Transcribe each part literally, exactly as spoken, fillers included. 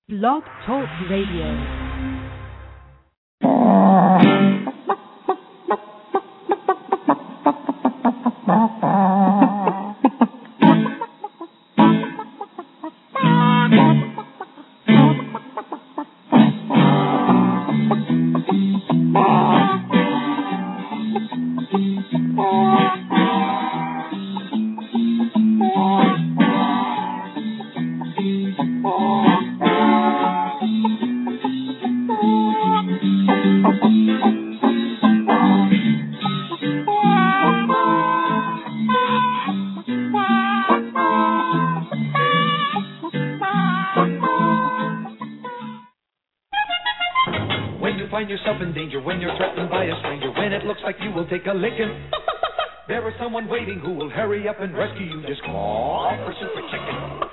Blog Talk Radio. Take a licking. There is someone waiting who will hurry up and rescue you. Just call for Super Chicken.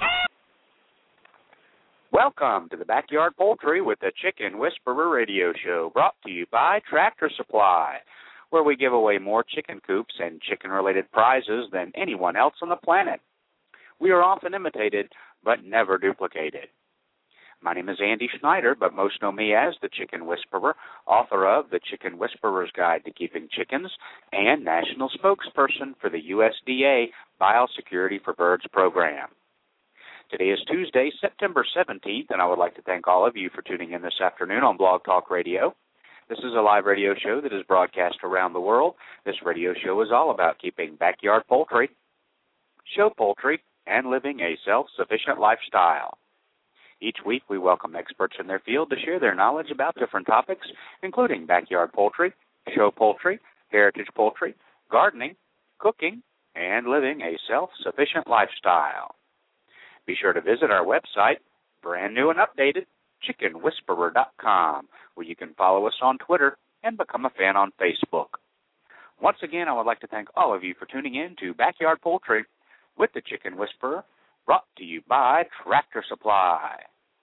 Welcome to the Backyard Poultry with the Chicken Whisperer radio show, brought to you by Tractor Supply, where we give away more chicken coops and chicken-related prizes than anyone else on the planet. We are often imitated, but never duplicated. My name is Andy Schneider, but most know me as the Chicken Whisperer, author of The Chicken Whisperer's Guide to Keeping Chickens, and national spokesperson for the U S D A Biosecurity for Birds program. Today is Tuesday, September seventeenth, and I would like to thank all of you for tuning in this afternoon on Blog Talk Radio. This is a live radio show that is broadcast around the world. This radio show is all about keeping backyard poultry, show poultry, and living a self-sufficient lifestyle. Each week, we welcome experts in their field to share their knowledge about different topics, including backyard poultry, show poultry, heritage poultry, gardening, cooking, and living a self-sufficient lifestyle. Be sure to visit our website, brand new and updated, chicken whisperer dot com, where you can follow us on Twitter and become a fan on Facebook. Once again, I would like to thank all of you for tuning in to Backyard Poultry with the Chicken Whisperer, brought to you by Tractor Supply.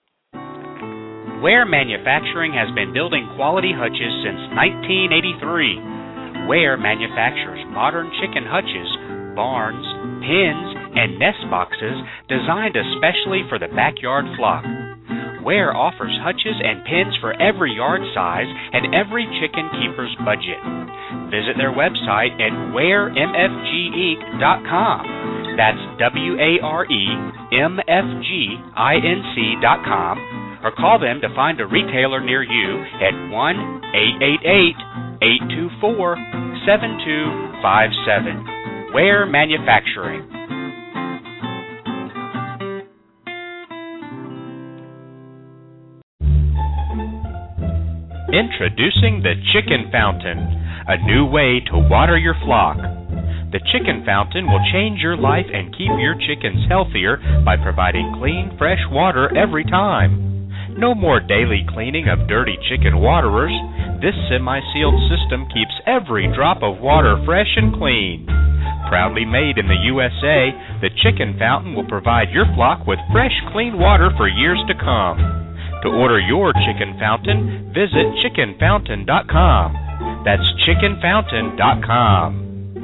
Ware Manufacturing has been building quality hutches since nineteen eighty-three. Ware manufactures modern chicken hutches, barns, pens, and nest boxes designed especially for the backyard flock. Ware offers hutches and pens for every yard size and every chicken keeper's budget. Visit their website at ware m f g inc dot com. That's W A R E M F G I N C dot com, or call them to find a retailer near you at one eight eight eight, eight two four, seven two five seven. Ware Manufacturing. Introducing the Chicken Fountain, a new way to water your flock. The Chicken Fountain will change your life and keep your chickens healthier by providing clean, fresh water every time. No more daily cleaning of dirty chicken waterers. This semi-sealed system keeps every drop of water fresh and clean. Proudly made in the U S A, the Chicken Fountain will provide your flock with fresh, clean water for years to come. To order your Chicken Fountain, visit chicken fountain dot com. That's chicken fountain dot com.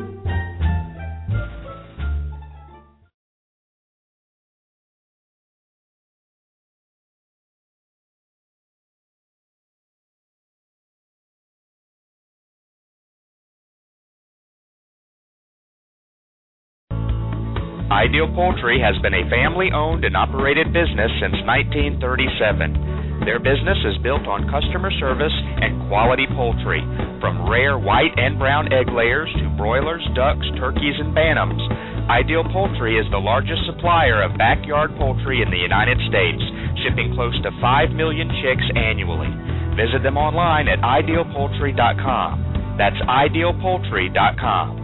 Ideal Poultry has been a family-owned and operated business since nineteen thirty-seven. Their business is built on customer service and quality poultry, from rare white and brown egg layers to broilers, ducks, turkeys, and bantams. Ideal Poultry is the largest supplier of backyard poultry in the United States, shipping close to five million chicks annually. Visit them online at ideal poultry dot com. That's ideal poultry dot com.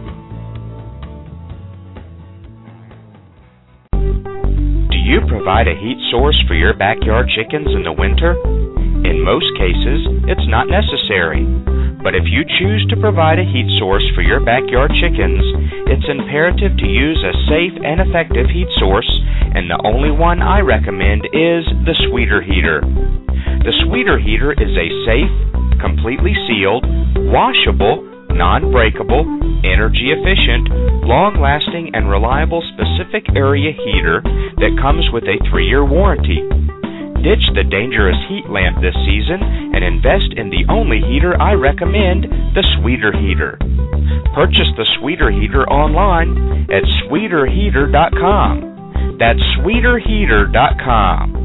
Do you provide a heat source for your backyard chickens in the winter? In most cases, it's not necessary. But if you choose to provide a heat source for your backyard chickens, it's imperative to use a safe and effective heat source, and the only one I recommend is the Sweeter Heater. The Sweeter Heater is a safe, completely sealed, washable, non-breakable, energy-efficient, long-lasting, and reliable specific area heater that comes with a three-year warranty. Ditch the dangerous heat lamp this season and invest in the only heater I recommend, the Sweeter Heater. Purchase the Sweeter Heater online at sweeter heater dot com. That's sweeter heater dot com.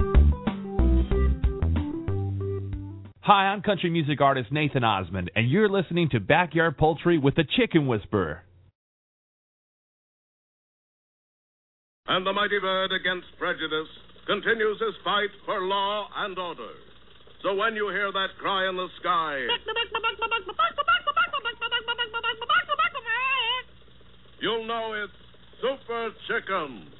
Hi, I'm country music artist Nathan Osmond, and you're listening to Backyard Poultry with the Chicken Whisperer. And the mighty bird against prejudice continues his fight for law and order. So when you hear that cry in the sky, you'll know it's Super Chicken.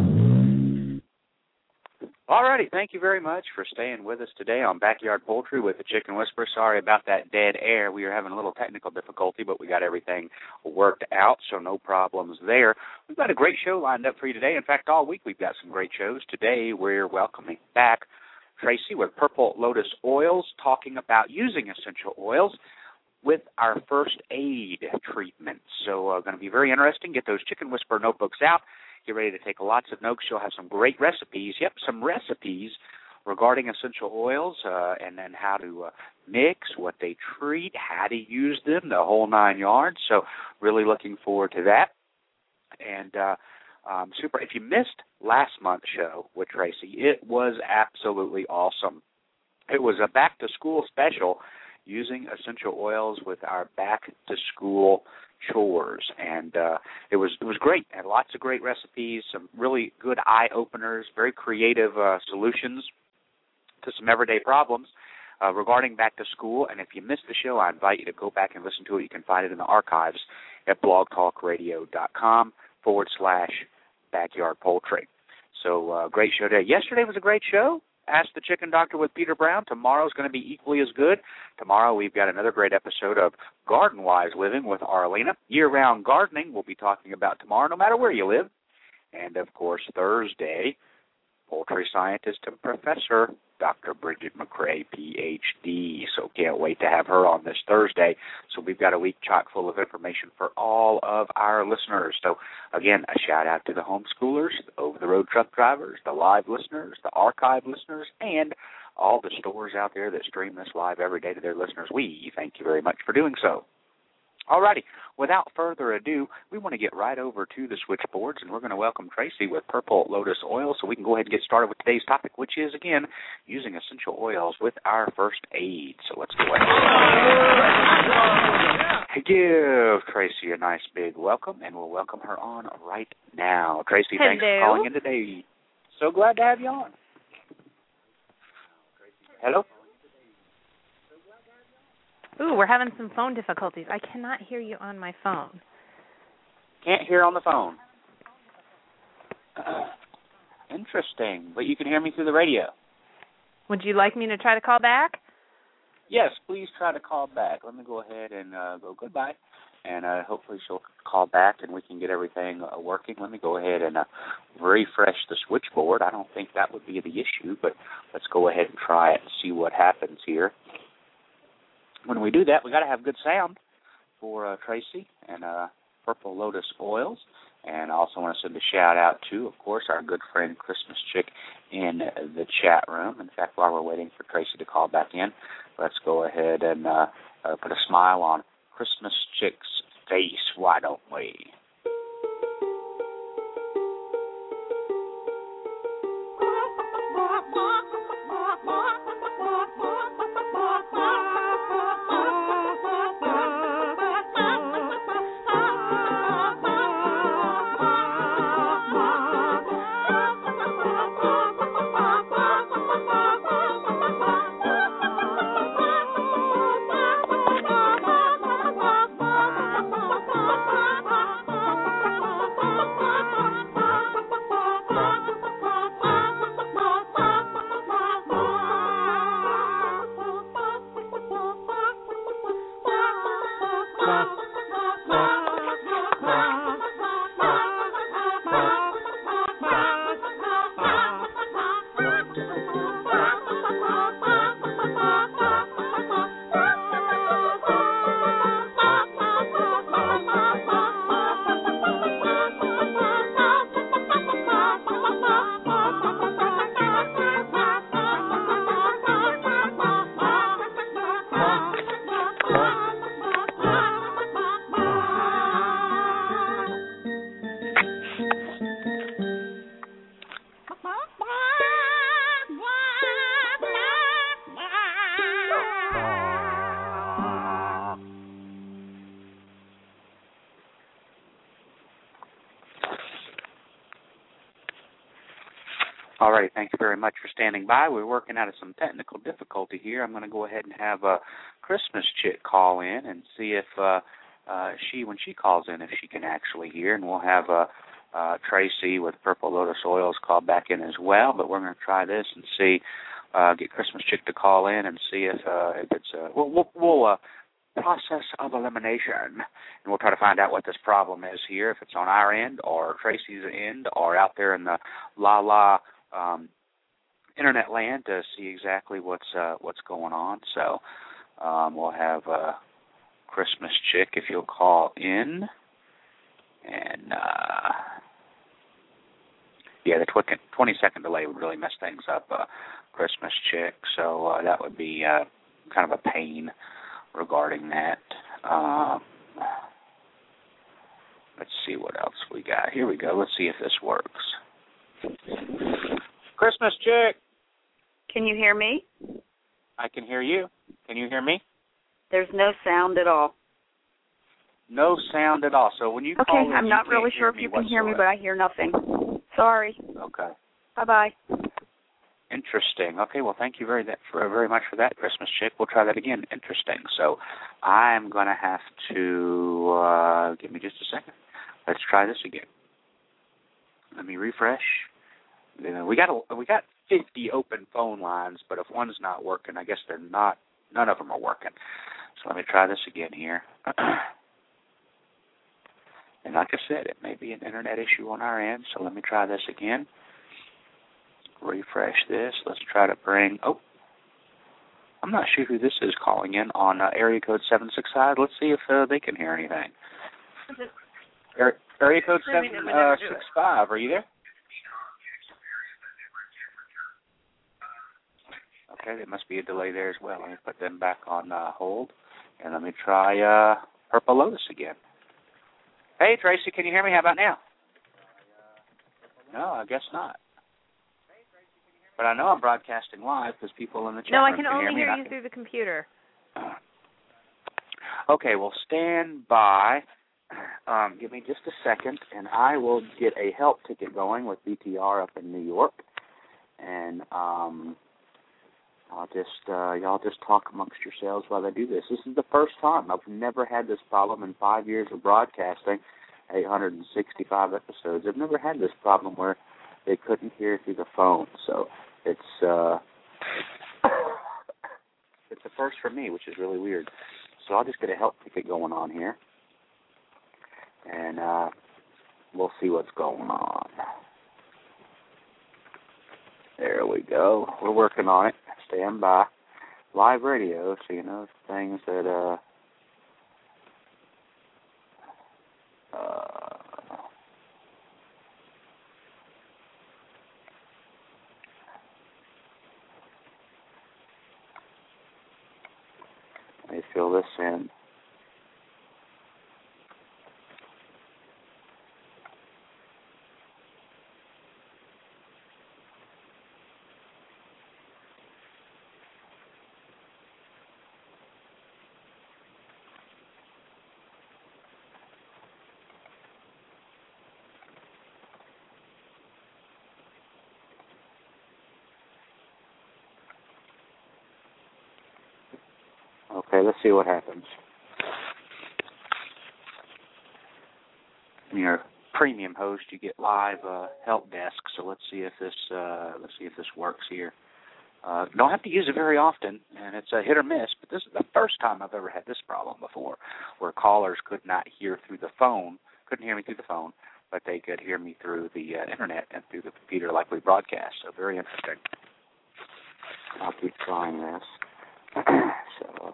Alrighty, thank you very much for staying with us today on Backyard Poultry with the Chicken Whisperer. Sorry about that dead air. We were having a little technical difficulty, but we got everything worked out, so no problems there. We've got a great show lined up for you today. In fact, all week we've got some great shows. Today we're welcoming back Tracy with Purple Lotus Oils, talking about using essential oils with our first aid treatment. So uh, going to be very interesting. Get those Chicken Whisperer notebooks out. Get ready to take lots of notes. You'll have some great recipes. Yep, some recipes regarding essential oils uh, and then how to uh, mix, what they treat, how to use them, the whole nine yards. So really looking forward to that. And uh, um, super. If you missed last month's show with Tracy, it was absolutely awesome. It was a back-to-school special using essential oils with our back-to-school chores, and uh, it was it was great. Had lots of great recipes, some really good eye openers, very creative uh, solutions to some everyday problems uh, regarding back to school. And if you missed the show, I invite you to go back and listen to it. You can find it in the archives at blogtalkradio.com forward slash backyard poultry. So uh, great show today. Yesterday was a great show. Ask the Chicken Doctor with Peter Brown. Tomorrow's going to be equally as good. Tomorrow we've got another great episode of Garden Wise Living with Arlena. Year-round gardening we'll be talking about tomorrow, no matter where you live. And, of course, Thursday, poultry scientist and professor Doctor Bridget McCrae, P H D. So can't wait to have her on this Thursday. So we've got a week chock full of information for all of our listeners. So, again, a shout-out to the homeschoolers, the over-the-road truck drivers, the live listeners, the archive listeners, and all the stores out there that stream this live every day to their listeners. We thank you very much for doing so. All righty, without further ado, we want to get right over to the switchboards, and we're going to welcome Tracy with Purple Lotus Oil so we can go ahead and get started with today's topic, which is, again, using essential oils with our first aid. So let's go ahead. Give Tracy a nice big welcome, and we'll welcome her on right now. Tracy, Hello. Thanks for calling in today. So glad to have you on. Hello? Ooh, we're having some phone difficulties. I cannot hear you on my phone. Can't hear on the phone. Uh, interesting. But you can hear me through the radio. Would you like me to try to call back? Yes, please try to call back. Let me go ahead and uh, go goodbye. And uh, hopefully she'll call back and we can get everything uh, working. Let me go ahead and uh, refresh the switchboard. I don't think that would be the issue, but let's go ahead and try it and see what happens here. When we do that, we got to have good sound for uh, Tracy and uh, Purple Lotus Oils. And I also want to send a shout-out to, of course, our good friend Christmas Chick in the chat room. In fact, while we're waiting for Tracy to call back in, let's go ahead and uh, uh, put a smile on Christmas Chick's face, why don't we? All righty, thank you very much for standing by. We're working out of some technical difficulty here. I'm going to go ahead and have a Christmas chick call in and see if uh, uh, she, when she calls in, if she can actually hear. And we'll have uh, uh, Tracy with Purple Lotus Oils call back in as well. But we're going to try this and see, uh, get Christmas chick to call in and see if uh, if it's uh, we'll we'll, we'll uh, process of elimination, and we'll try to find out what this problem is here, if it's on our end or Tracy's end or out there in the la la. Um, internet land to see exactly what's uh, what's going on. So um, we'll have uh, Christmas chick if you'll call in, and uh, yeah, the twenty second delay would really mess things up. Uh, Christmas chick, so uh, that would be uh, kind of a pain regarding that. Um, let's see what else we got. Here we go. Let's see if this works. Christmas chick. Can you hear me? I can hear you. Can you hear me? There's no sound at all. No sound at all. So when you okay, call in, I'm not really sure if you can hear me, but I hear nothing. Sorry. Okay. Bye-bye. Interesting. Okay, well, thank you very that for, very much for that, Christmas chick. We'll try that again. Interesting. So I'm going to have to, uh, give me just a second. Let's try this again. Let me refresh. You know, we got a, we got fifty open phone lines, but if one's not working, I guess they're not. None of them are working. So let me try this again here. And like I said, it may be an internet issue on our end. So let me try this again. Refresh this. Let's try to bring. Oh, I'm not sure who this is calling in on uh, area code seven six five. Let's see if uh, they can hear anything. Area, area code seven six five. Are you there? Okay, there must be a delay there as well. Let me put them back on uh, hold, and let me try uh, Purple Lotus again. Hey, Tracy, can you hear me? How about now? No, I guess not. But I know I'm broadcasting live because people in the chat no, room I can, can only hear me. hear you through the computer. Okay, well, stand by. Um, give me just a second, and I will get a help ticket going with B T R up in New York, and um, I'll just uh, y'all just talk amongst yourselves while I do this. This is the first time. I've never had this problem in five years of broadcasting, eight hundred sixty-five episodes. I've never had this problem where they couldn't hear through the phone. So it's uh, it's a first for me, which is really weird. So I'll just get a help ticket going on here, and uh, we'll see what's going on. There we go. We're working on it. Stand by. Live radio, so you know things that uh, uh let me fill this in. Okay, let's see what happens. When you're a premium host, you get live uh, help desk. So let's see if this uh, let's see if this works here. Uh, don't have to use it very often, and it's a hit or miss. But this is the first time I've ever had this problem before, where callers could not hear through the phone, couldn't hear me through the phone, but they could hear me through the uh, internet and through the computer like we broadcast. So very interesting. I'll keep trying this. So.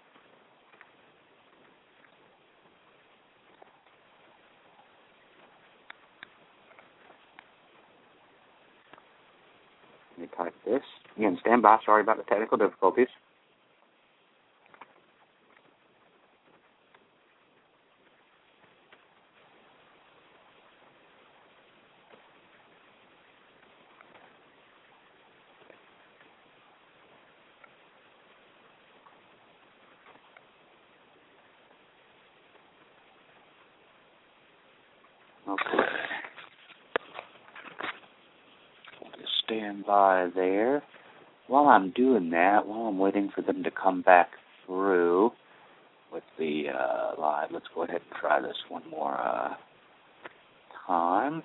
Let me type this. Again, stand by. Sorry about the technical difficulties. Okay. We'll just stand by there. While I'm doing that, while I'm waiting for them to come back through with the uh, live, let's go ahead and try this one more uh, time.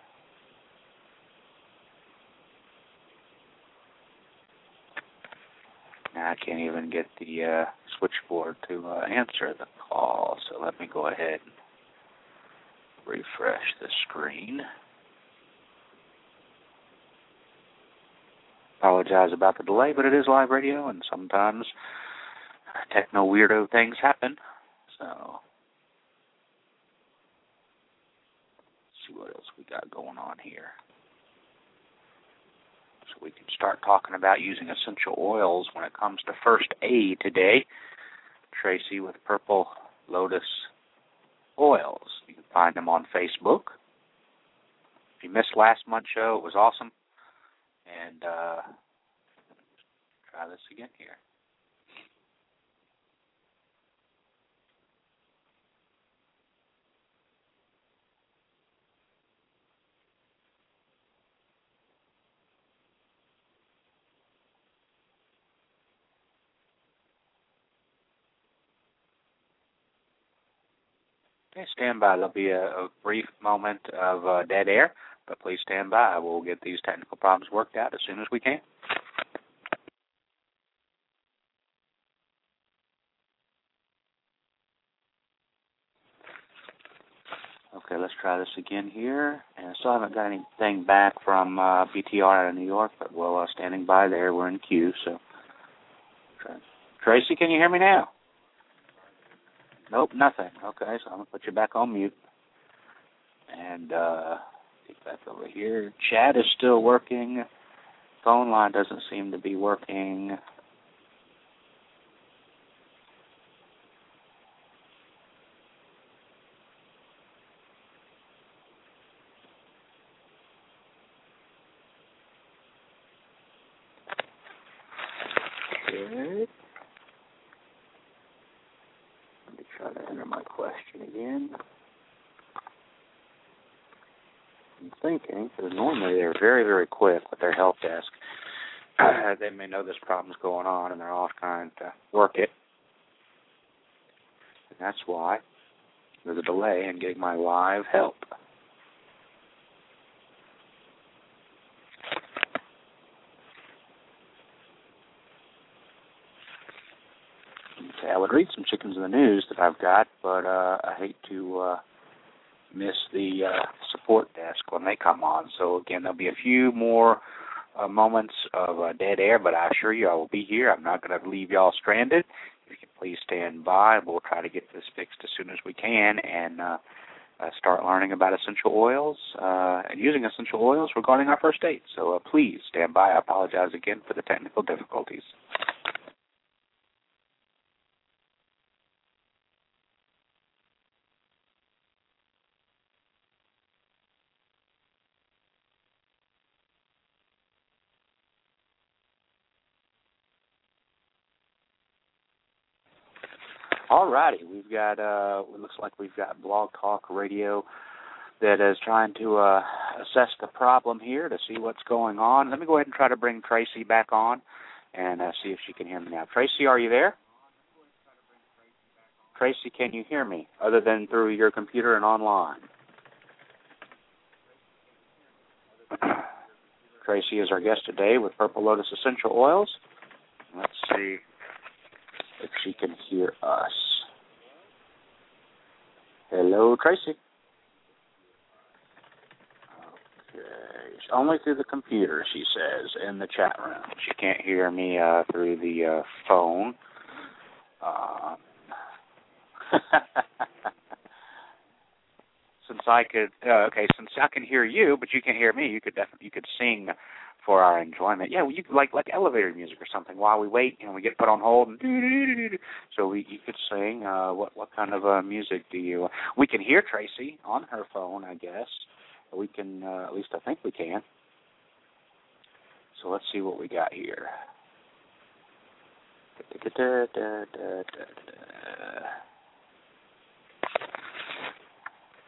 Now I can't even get the uh, switchboard to uh, answer the call, so let me go ahead and refresh the screen. Apologize about the delay, but it is live radio, and sometimes techno weirdo things happen. So, let's see what else we got going on here. So we can start talking about using essential oils when it comes to first aid today. Tracy with Purple Lotus Oils. You can find them on Facebook. If you missed last month's show, it was awesome. And uh, try this again here. Okay, stand by. There'll be a, a brief moment of uh, dead air, but please stand by. We'll get these technical problems worked out as soon as we can. Okay, let's try this again here. And I still haven't got anything back from uh, B T R out of New York, but we're uh, standing by there. We're in queue, so. Tracy, can you hear me now? Nope, nothing. Okay, so I'm going to put you back on mute. And uh, get back over here. Chat is still working. Phone line doesn't seem to be working. Good. Let me try to enter my question again. I'm thinking, because normally they're very, very quick with their help desk. They may know this problem's going on, and they're off trying to work it. And that's why there's a delay in getting my live help. Okay, I would read some chickens in the news that I've got, but uh, I hate to uh, miss the uh, support desk when they come on. So, again, there'll be a few more uh, moments of uh, dead air, but I assure you I will be here. I'm not going to leave y'all stranded. If you can please stand by, we'll try to get this fixed as soon as we can and uh, uh, start learning about essential oils uh, and using essential oils regarding our first aid. So, uh, please stand by. I apologize again for the technical difficulties. All righty, we've got, uh, it looks like we've got Blog Talk Radio that is trying to uh, assess the problem here to see what's going on. Let me go ahead and try to bring Tracy back on and uh, see if she can hear me now. Tracy, are you there? Tracy, can you hear me, other than through your computer and online? Tracy is our guest today with Purple Lotus Essential Oils. Let's see if she can hear us. Hello, Tracy. Okay. Only through the computer, she says, in the chat room. She can't hear me uh, through the uh, phone. Uh, since I could, uh, okay, since I can hear you, but you can't hear me, you could definitely, you could sing for our enjoyment. Yeah, well, you could like like elevator music or something while we wait, you know, we get put on hold. And so we, you could sing. Uh, what what kind of uh, music do you? We can hear Tracy on her phone, I guess. We can, uh, at least I think we can. So let's see what we got here. Da, da, da, da, da, da.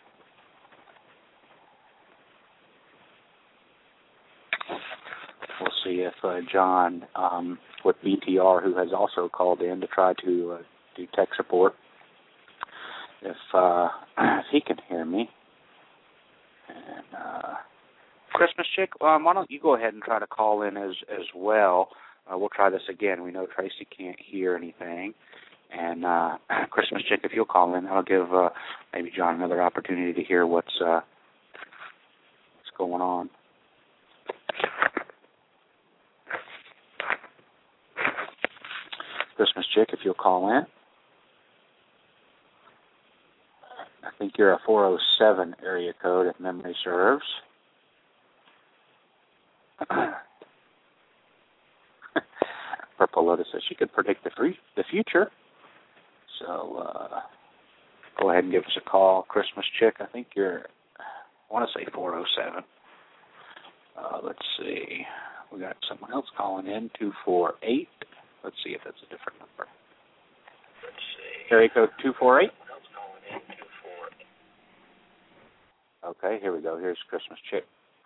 We'll uh, John um, with B T R, who has also called in to try to uh, do tech support, if, uh, if he can hear me. And uh, Christmas Chick, um, why don't you go ahead and try to call in as as well? Uh, we'll try this again. We know Tracy can't hear anything. And uh, Christmas Chick, if you'll call in, that'll give uh, maybe John another opportunity to hear what's uh, what's going on. Christmas Chick, if you'll call in. I think you're a four oh seven area code, if memory serves. Purple Lotus says she could predict the free, the future. So uh, go ahead and give us a call. Christmas Chick, I think you're, I want to say four oh seven. Uh, let's see. We got someone else calling in, two four eight. Let's see if that's a different number. Let's see. Area code two four eight. Okay, here we go. Here's Christmas Chick.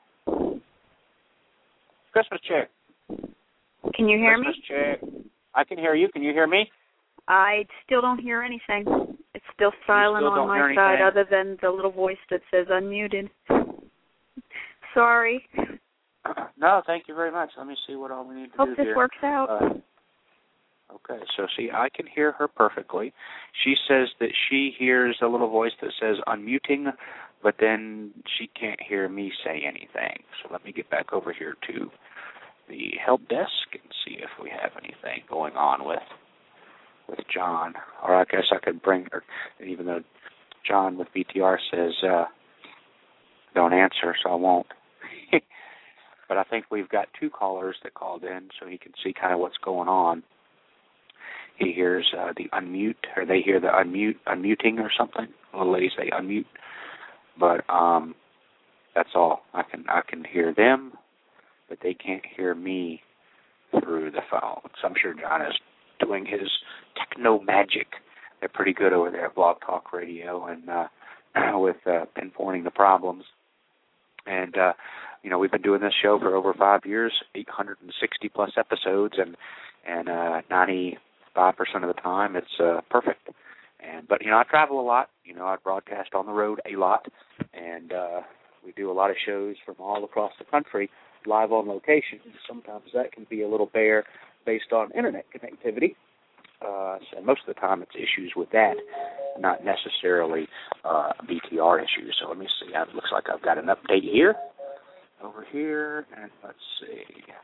Christmas Chick. Can you hear Christmas me? Chick. I can hear you. Can you hear me? I still don't hear anything. It's still silent still on my side other than the little voice that says unmuted. Sorry. No, thank you very much. Let me see what all we need to Hope do this here. works out. Uh, okay, so see, I can hear her perfectly. She says that she hears a little voice that says unmuting, but then she can't hear me say anything. So let me get back over here to the help desk and see if we have anything going on with with John. Or I guess I could bring her, even though John with B T R says uh, don't answer, so I won't. But I think we've got two callers that called in, so he can see kind of what's going on. He hears uh, the unmute, or they hear the unmute, unmuting or something. Little ladies say unmute, but um, that's all. I can I can hear them, but they can't hear me through the phone. So I'm sure John is doing his techno magic. They're pretty good over there at Blog Talk Radio and uh, with uh, pinpointing the problems. And uh, you know, we've been doing this show for over five years, eight hundred sixty plus episodes, and and uh, ninety-five percent of the time it's uh, perfect. And but you know, I travel a lot. You know, I broadcast on the road a lot, and uh, we do a lot of shows from all across the country, live on location. Sometimes that can be a little bare based on internet connectivity. Uh, so most of the time it's issues with that, not necessarily uh, B T R issues. So let me see. It looks like I've got an update here. Over here, and let's see.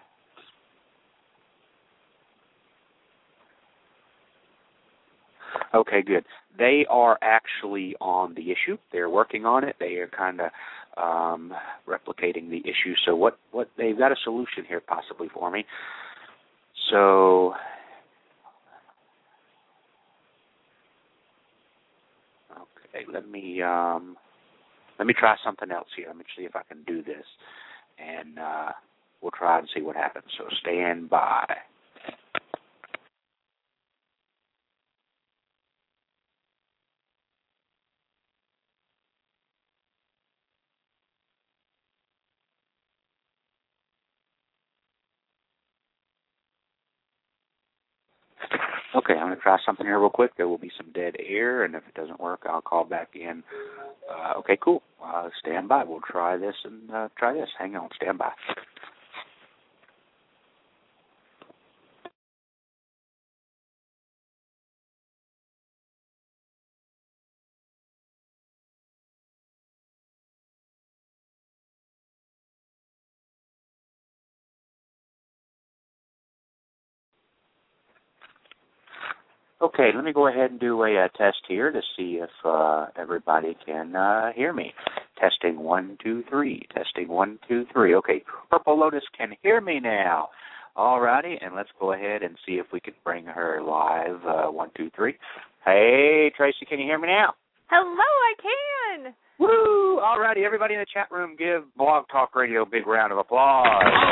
Okay, good. They are actually on the issue. They're working on it. They are kind of um, replicating the issue. So what, what they've got a solution here possibly for me. So okay, let me um, let me try something else here. Let me see if I can do this. And uh, we'll try and see what happens. So stand by. Okay, I'm going to try something here real quick. There will be some dead air, and if it doesn't work, I'll call back in. Uh, okay, cool. Uh, stand by. We'll try this and uh, try this. Hang on. Stand by. Okay, let me go ahead and do a, uh test here to see if uh, everybody can uh, hear me. Testing one, two, three. Testing one, two, three. Okay, Purple Lotus can hear me now. All righty, and let's go ahead and see if we can bring her live. Uh, one, two, three. Hey, Tracy, can you hear me now? Hello, I can. Woo! All righty, everybody in the chat room, give Blog Talk Radio a big round of applause.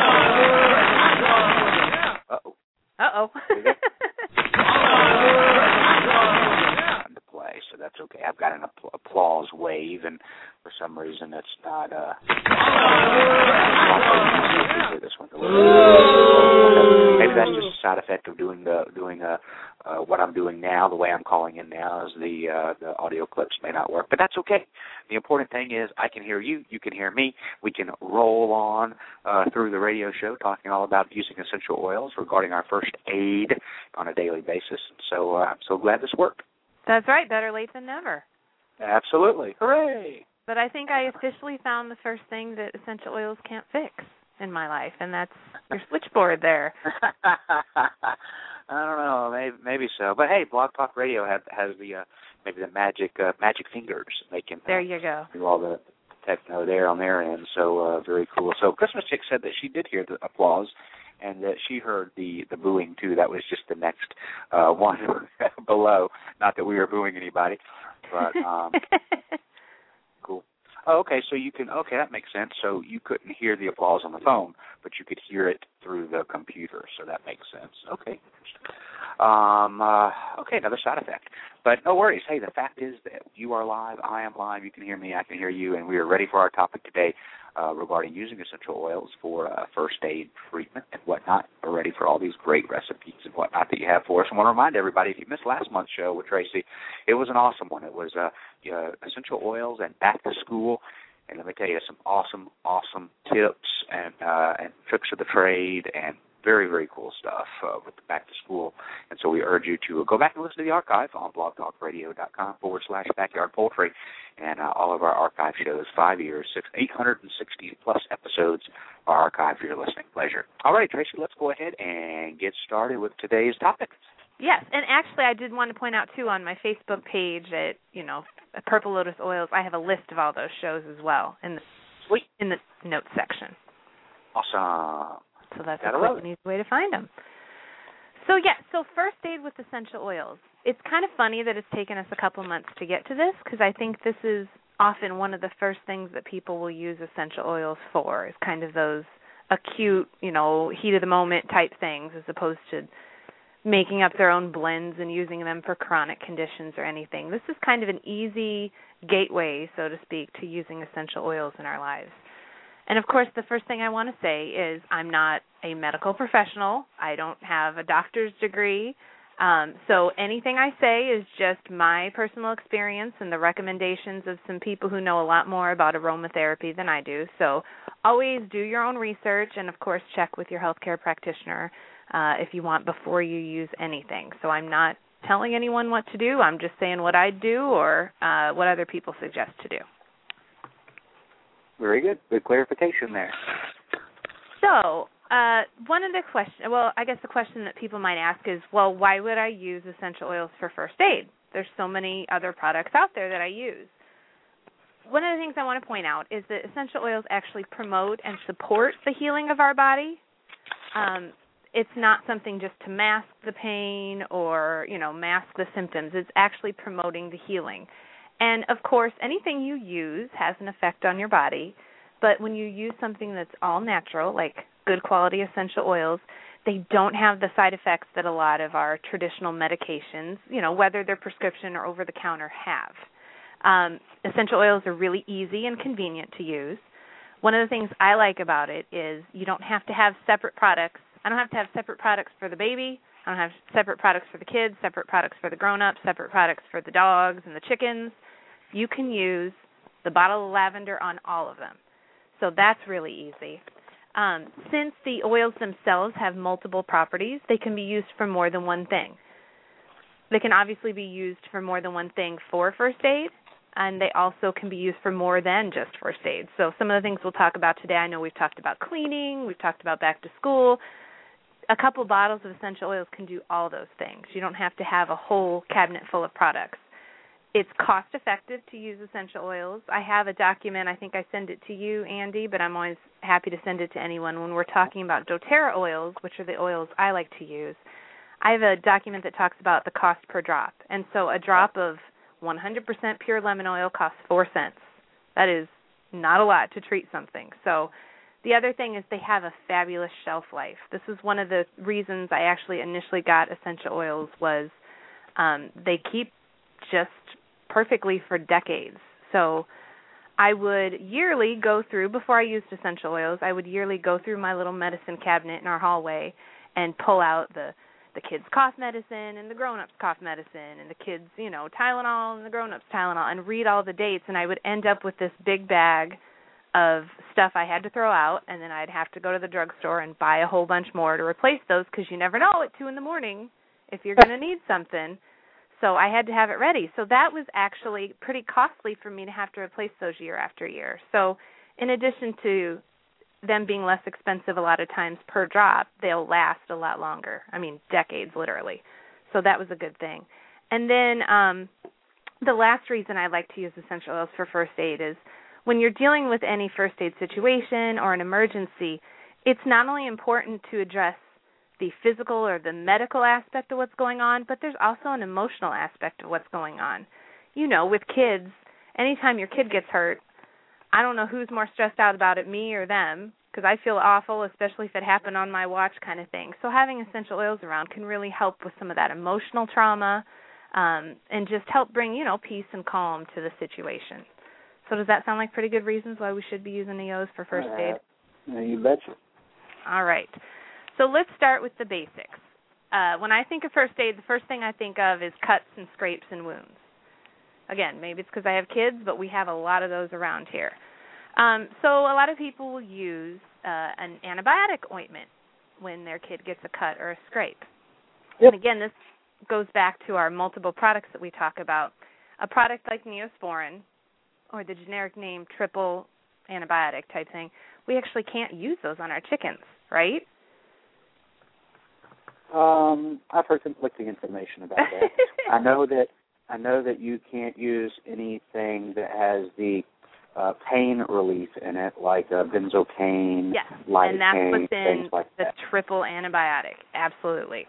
Uh-oh. Uh-oh. To play, so that's okay. I've got an applause wave, and for some reason it's not. Uh, this one. Maybe that's just a side effect of doing the doing uh, uh, what I'm doing now. The way I'm calling in now is the uh, the audio clips may not work, but that's okay. The important thing is I can hear you, you can hear me. We can roll on uh, through the radio show talking all about using essential oils regarding our first aid on a daily basis. So uh, I'm so glad this worked. That's right. Better late than never. Absolutely. Hooray! But I think I officially found the first thing that essential oils can't fix in my life, and that's your switchboard there. I don't know, maybe, maybe so. But hey, Blog Talk Radio has, has the uh, maybe the magic uh, magic fingers. They can there uh, you go. do all the techno there on their end. So uh, very cool. So Christmas Chick said that she did hear the applause, and that she heard the, the booing too. That was just the next uh, one below. Not that we were booing anybody, but um, cool. Oh, okay, so you can, okay, that makes sense. So you couldn't hear the applause on the phone, but you could hear it through the computer, so that makes sense. Okay. Um, uh, okay, another side effect. But no worries. Hey, the fact is that you are live, I am live, you can hear me, I can hear you, and we are ready for our topic today uh, regarding using essential oils for uh, first aid treatment and whatnot. We're ready for all these great recipes and whatnot that you have for us. I want to remind everybody, if you missed last month's show with Tracy, it was an awesome one. It was uh, uh, essential oils and back to school. And let me tell you, some awesome, awesome tips and uh, and tricks of the trade and very, very cool stuff uh, with the back to school. And so we urge you to go back and listen to the archive on blogtalkradio.com forward slash backyard poultry. And uh, all of our archive shows, five years, six, eight hundred sixty plus episodes are archived for your listening pleasure. All right, Tracy, let's go ahead and get started with today's topic. Yes, and actually I did want to point out, too, on my Facebook page at, you know, Purple Lotus Oils, I have a list of all those shows as well in the, Sweet. in the notes section. Awesome. So that's Gotta a quick and easy way to find them. So, yeah, so first aid with essential oils. It's kind of funny that it's taken us a couple months to get to this, because I think this is often one of the first things that people will use essential oils for, is kind of those acute, you know, heat-of-the-moment type things, as opposed to making up their own blends and using them for chronic conditions or anything. This is kind of an easy gateway, so to speak, to using essential oils in our lives. And, of course, the first thing I want to say is I'm not a medical professional. I don't have a doctor's degree. Um, so anything I say is just my personal experience and the recommendations of some people who know a lot more about aromatherapy than I do. So always do your own research and, of course, check with your healthcare practitioner uh, if you want before you use anything. So I'm not telling anyone what to do. I'm just saying what I do or uh, what other people suggest to do. Very good. Good clarification there. So uh, one of the questions, well, I guess the question that people might ask is, well, why would I use essential oils for first aid? There's so many other products out there that I use. One of the things I want to point out is that essential oils actually promote and support the healing of our body. Um, it's not something just to mask the pain or, you know, mask the symptoms. It's actually promoting the healing. And, of course, anything you use has an effect on your body, but when you use something that's all natural, like good quality essential oils, they don't have the side effects that a lot of our traditional medications, you know, whether they're prescription or over-the-counter, have. Um, essential oils are really easy and convenient to use. One of the things I like about it is you don't have to have separate products. I don't have to have separate products for the baby. I don't have separate products for the kids, separate products for the grown-ups, separate products for the dogs and the chickens. You can use the bottle of lavender on all of them. So that's really easy. Um, since the oils themselves have multiple properties, they can be used for more than one thing. They can obviously be used for more than one thing for first aid, and they also can be used for more than just first aid. So some of the things we'll talk about today, I know we've talked about cleaning, we've talked about back to school. A couple bottles of essential oils can do all those things. You don't have to have a whole cabinet full of products. It's cost-effective to use essential oils. I have a document. I think I send it to you, Andy, but I'm always happy to send it to anyone. When we're talking about doTERRA oils, which are the oils I like to use, I have a document that talks about the cost per drop. And so a drop of one hundred percent pure lemon oil costs four cents. That is not a lot to treat something. So the other thing is they have a fabulous shelf life. This is one of the reasons I actually initially got essential oils was um, they keep just perfectly for decades. So I would yearly go through, before I used essential oils, I would yearly go through my little medicine cabinet in our hallway and pull out the, the kids' cough medicine and the grown-ups' cough medicine and the kids, you know, Tylenol and the grown-ups' Tylenol, and read all the dates, and I would end up with this big bag of stuff I had to throw out, and then I'd have to go to the drugstore and buy a whole bunch more to replace those, because you never know at two in the morning if you're going to need something. So I had to have it ready. So that was actually pretty costly for me to have to replace those year after year. So in addition to them being less expensive a lot of times per drop, they'll last a lot longer. I mean, decades, literally. So that was a good thing. And then um, the last reason I like to use essential oils for first aid is when you're dealing with any first aid situation or an emergency, it's not only important to address the physical or the medical aspect of what's going on, but there's also an emotional aspect of what's going on. You know, with kids, anytime your kid gets hurt, I don't know who's more stressed out about it, me or them, because I feel awful, especially if it happened on my watch kind of thing. So having essential oils around can really help with some of that emotional trauma um, and just help bring, you know, peace and calm to the situation. So does that sound like pretty good reasons why we should be using E Os for first aid? Uh, you betcha. All right. So let's start with the basics. Uh, when I think of first aid, the first thing I think of is cuts and scrapes and wounds. Again, maybe it's because I have kids, but we have a lot of those around here. Um, so a lot of people will use uh, an antibiotic ointment when their kid gets a cut or a scrape. Yep. And again, this goes back to our multiple products that we talk about. A product like Neosporin, or the generic name triple antibiotic type thing, we actually can't use those on our chickens, right? Um, I've heard conflicting information about that. I know that I know that you can't use anything that has the uh, pain relief in it, like uh, benzocaine, yes, lidocaine, and that's what's in things like the that. triple antibiotic. Absolutely.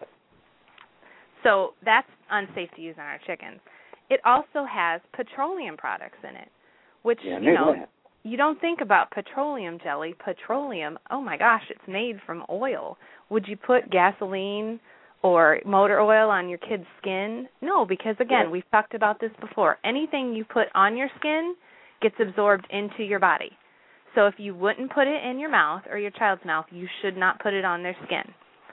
So that's unsafe to use on our chickens. It also has petroleum products in it, which Yeah, you know that. you don't think about petroleum jelly. Petroleum, oh my gosh, it's made from oil. Would you put gasoline or motor oil on your kid's skin? No, because, again, Yeah. we've talked about this before. Anything you put on your skin gets absorbed into your body. So if you wouldn't put it in your mouth or your child's mouth, you should not put it on their skin.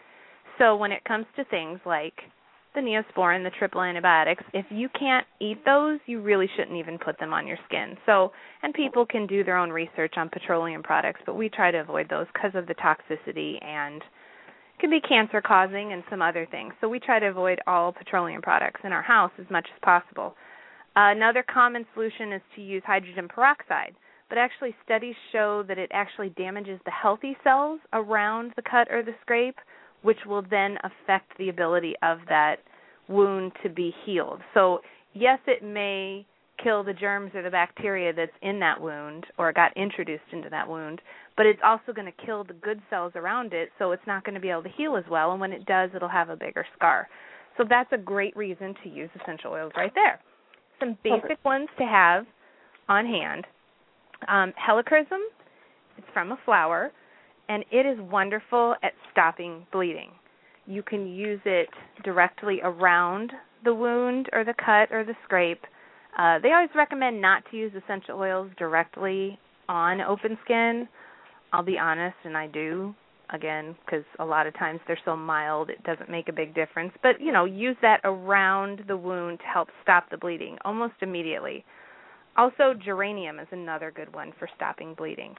So when it comes to things like the Neosporin, the triple antibiotics, if you can't eat those, you really shouldn't even put them on your skin. So, and people can do their own research on petroleum products, but we try to avoid those because of the toxicity and can be cancer-causing and some other things. So we try to avoid all petroleum products in our house as much as possible. Uh, another common solution is to use hydrogen peroxide, but actually studies show that it actually damages the healthy cells around the cut or the scrape, which will then affect the ability of that wound to be healed. So, yes, it may kill the germs or the bacteria that's in that wound or got introduced into that wound, but it's also going to kill the good cells around it, so it's not going to be able to heal as well, and when it does, it'll have a bigger scar. So that's a great reason to use essential oils right there. Some basic okay. ones to have on hand. Um, helichrysum, it's from a flower, and it is wonderful at stopping bleeding. You can use it directly around the wound or the cut or the scrape. Uh, they always recommend not to use essential oils directly on open skin. I'll be honest, and I do, again, because a lot of times they're so mild it doesn't make a big difference. But, you know, use that around the wound to help stop the bleeding almost immediately. Also, geranium is another good one for stopping bleeding.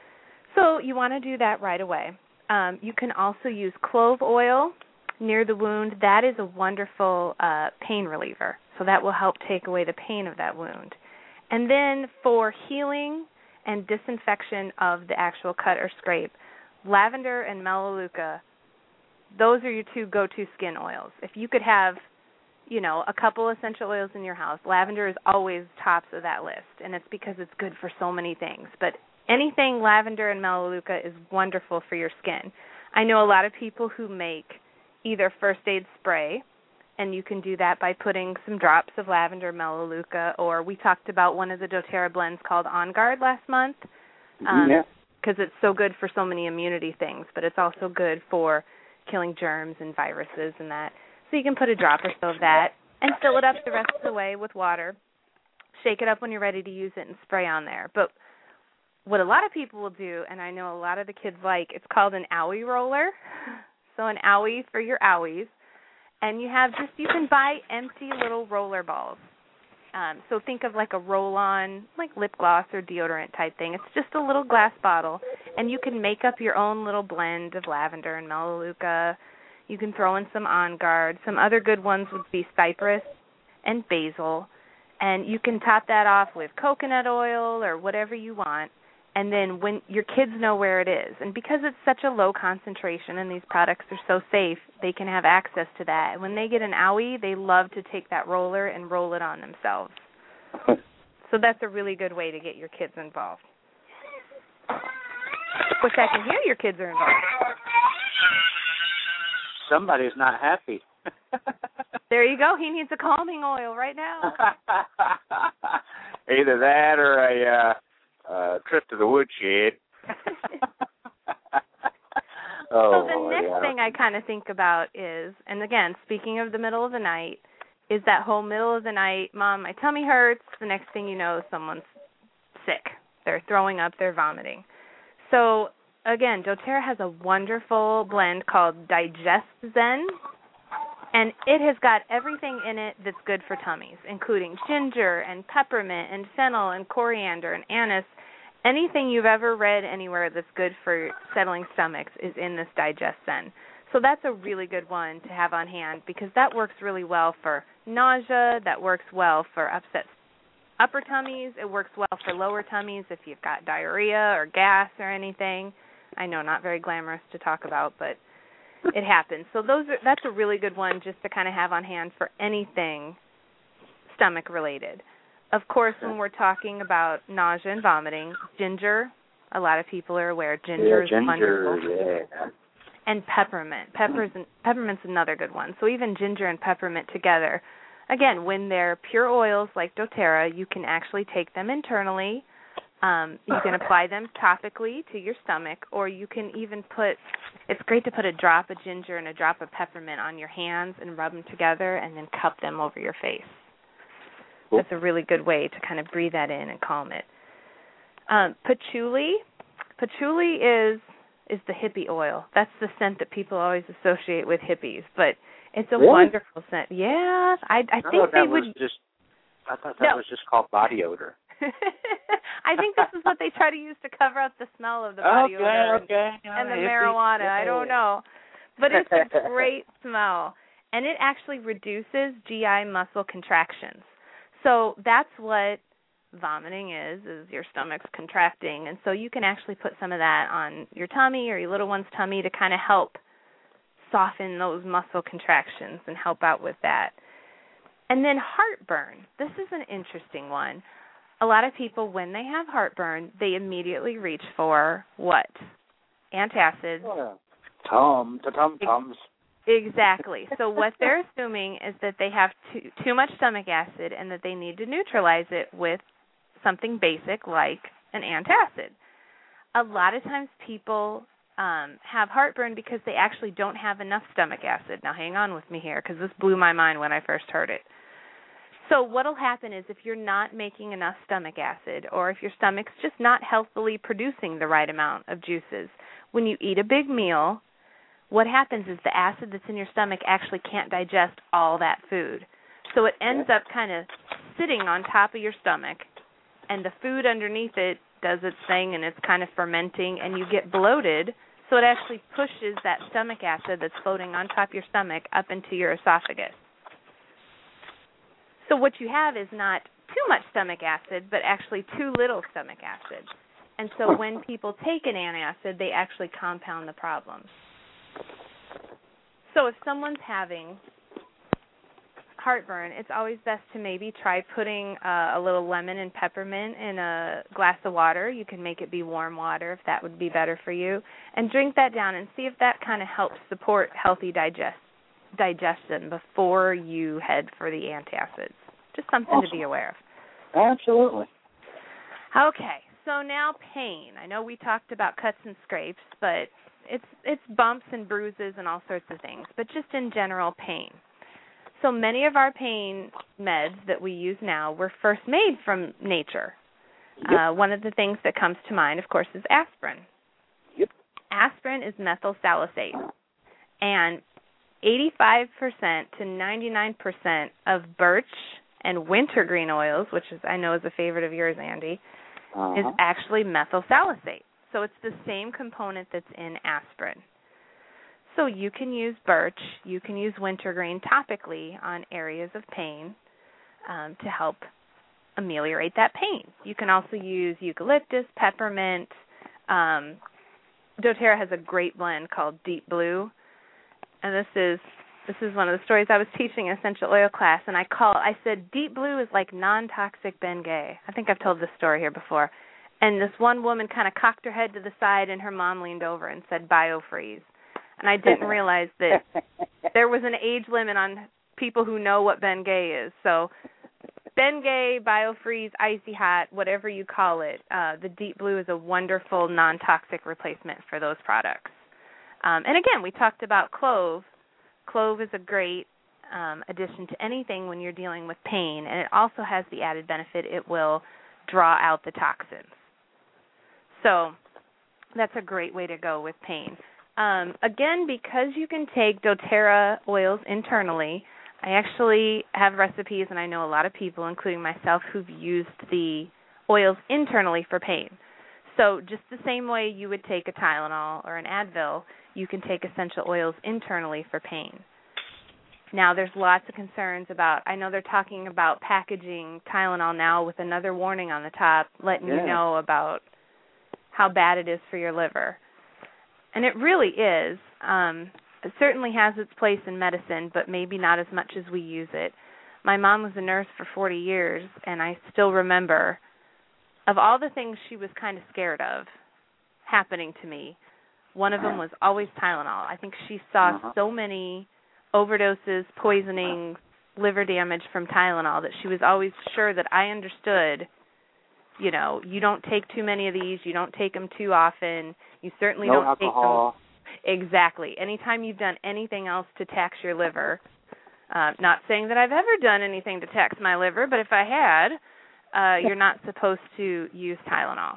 So you want to do that right away. Um, you can also use clove oil near the wound. That is a wonderful uh, pain reliever, so that will help take away the pain of that wound. And then for healing and disinfection of the actual cut or scrape, lavender and melaleuca, those are your two go-to skin oils. If you could have, you know, a couple essential oils in your house, lavender is always tops of that list, and it's because it's good for so many things. But anything lavender and melaleuca is wonderful for your skin. I know a lot of people who make either first aid spray, and you can do that by putting some drops of lavender, melaleuca, or we talked about one of the doTERRA blends called On Guard last month, um, yeah. because it's so good for so many immunity things, but it's also good for killing germs and viruses and that. So you can put a drop or so of that and fill it up the rest of the way with water. shake it up when you're ready to use it and spray on there. But what a lot of people will do, and I know a lot of the kids like, it's called an owie roller. So an owie for your owies. And you have just, you can buy empty little roller balls. Um, so think of like a roll-on, like lip gloss or deodorant type thing. It's just a little glass bottle, and you can make up your own little blend of lavender and melaleuca. You can throw in some On Guard. Some other good ones would be cypress and basil. And you can top that off with coconut oil or whatever you want. And then when your kids know where it is, and because it's such a low concentration and these products are so safe, they can have access to that. And when they get an owie, they love to take that roller and roll it on themselves. So that's a really good way to get your kids involved. Which I can hear your kids are involved. Somebody's not happy. There you go. He needs a calming oil right now. Either that or a... Uh... Uh, trip to the woodshed. So oh, the next yeah. thing I kind of think about is, and again, speaking of the middle of the night, is that whole middle of the night, Mom, my tummy hurts. The next thing you know, someone's sick. They're throwing up, they're vomiting. So again, doTERRA has a wonderful blend called Digest Zen, and it has got everything in it that's good for tummies, including ginger and peppermint and fennel and coriander and anise. Anything you've ever read anywhere that's good for settling stomachs is in this Digest Zen. So that's a really good one to have on hand because that works really well for nausea. That works well for upset upper tummies. It works well for lower tummies if you've got diarrhea or gas or anything. I know, not very glamorous to talk about, but it happens. So those are, that's a really good one just to kind of have on hand for anything stomach related. Of course, when we're talking about nausea and vomiting, ginger, a lot of people are aware ginger yeah, is ginger, wonderful. Yeah. And peppermint. Pepper's an, peppermint's another good one. So even ginger and peppermint together. Again, when they're pure oils like doTERRA, you can actually take them internally. Um, you can apply them topically to your stomach, or you can even put, it's great to put a drop of ginger and a drop of peppermint on your hands and rub them together and then cup them over your face. Cool. That's a really good way to kind of breathe that in and calm it. Um, patchouli. Patchouli is is the hippie oil. That's the scent that people always associate with hippies, but it's a really? wonderful scent. Yeah, I, I, I think thought they that would. Was just, I thought that no. was just called body odor. I think this is what they try to use to cover up the smell of the body okay, odor okay. and, and the hippie. marijuana. Yeah. I don't know. But it's a great smell, and it actually reduces G I muscle contractions. So that's what vomiting is, is your stomach's contracting. And so you can actually put some of that on your tummy or your little one's tummy to kind of help soften those muscle contractions and help out with that. And then heartburn. This is an interesting one. A lot of people, when they have heartburn, they immediately reach for what? Antacids. Yeah. Tum, tum, tums. Exactly. So what they're assuming is that they have too, too much stomach acid and that they need to neutralize it with something basic like an antacid. A lot of times people um, have heartburn because they actually don't have enough stomach acid. Now hang on with me here because this blew my mind when I first heard it. So what will happen is if you're not making enough stomach acid or if your stomach's just not healthily producing the right amount of juices, when you eat a big meal, what happens is the acid that's in your stomach actually can't digest all that food. So it ends up kind of sitting on top of your stomach, and the food underneath it does its thing, and it's kind of fermenting, and you get bloated, so it actually pushes that stomach acid that's floating on top of your stomach up into your esophagus. So what you have is not too much stomach acid, but actually too little stomach acid. And so when people take an antacid, they actually compound the problem. So if someone's having heartburn, it's always best to maybe try putting uh, a little lemon and peppermint in a glass of water. You can make it be warm water if that would be better for you. And drink that down and see if that kind of helps support healthy digest digestion before you head for the antacids. Just something awesome. To be aware of. Absolutely. Okay, so now pain. I know we talked about cuts and scrapes, but it's it's bumps and bruises and all sorts of things, but just in general pain. So many of our pain meds that we use now were first made from nature. Yep. Uh, one of the things that comes to mind, of course, is aspirin. Yep. Aspirin is methyl salicate. And eighty-five percent to ninety-nine percent of birch and wintergreen oils, which is I know is a favorite of yours, Andy, uh-huh. is actually methyl salicate. So it's the same component that's in aspirin. So you can use birch, you can use wintergreen topically on areas of pain um, to help ameliorate that pain. You can also use eucalyptus, peppermint. Um, doTERRA has a great blend called Deep Blue, and this is this is one of the stories I was teaching in essential oil class, and I call I said Deep Blue is like non-toxic Bengay. I think I've told this story here before. And this one woman kind of cocked her head to the side, and her mom leaned over and said BioFreeze. And I didn't realize that there was an age limit on people who know what Bengay is. So Bengay, BioFreeze, Icy Hot, whatever you call it, uh, the Deep Blue is a wonderful non-toxic replacement for those products. Um, and again, we talked about clove. Clove is a great um, addition to anything when you're dealing with pain, and it also has the added benefit it will draw out the toxins. So that's a great way to go with pain. Um, again, because you can take doTERRA oils internally, I actually have recipes, and I know a lot of people, including myself, who've used the oils internally for pain. So just the same way you would take a Tylenol or an Advil, you can take essential oils internally for pain. Now, there's lots of concerns about, I know they're talking about packaging Tylenol now with another warning on the top, letting yeah. you know about how bad it is for your liver. And it really is. Um, it certainly has its place in medicine, but maybe not as much as we use it. My mom was a nurse for forty years, and I still remember, of all the things she was kind of scared of happening to me, one of them was always Tylenol. I think she saw uh-huh. so many overdoses, poisonings, liver damage from Tylenol that she was always sure that I understood, you know, you don't take too many of these, you don't take them too often, you certainly no don't alcohol. take them. Exactly. Anytime you've done anything else to tax your liver, uh, not saying that I've ever done anything to tax my liver, but if I had, uh, you're not supposed to use Tylenol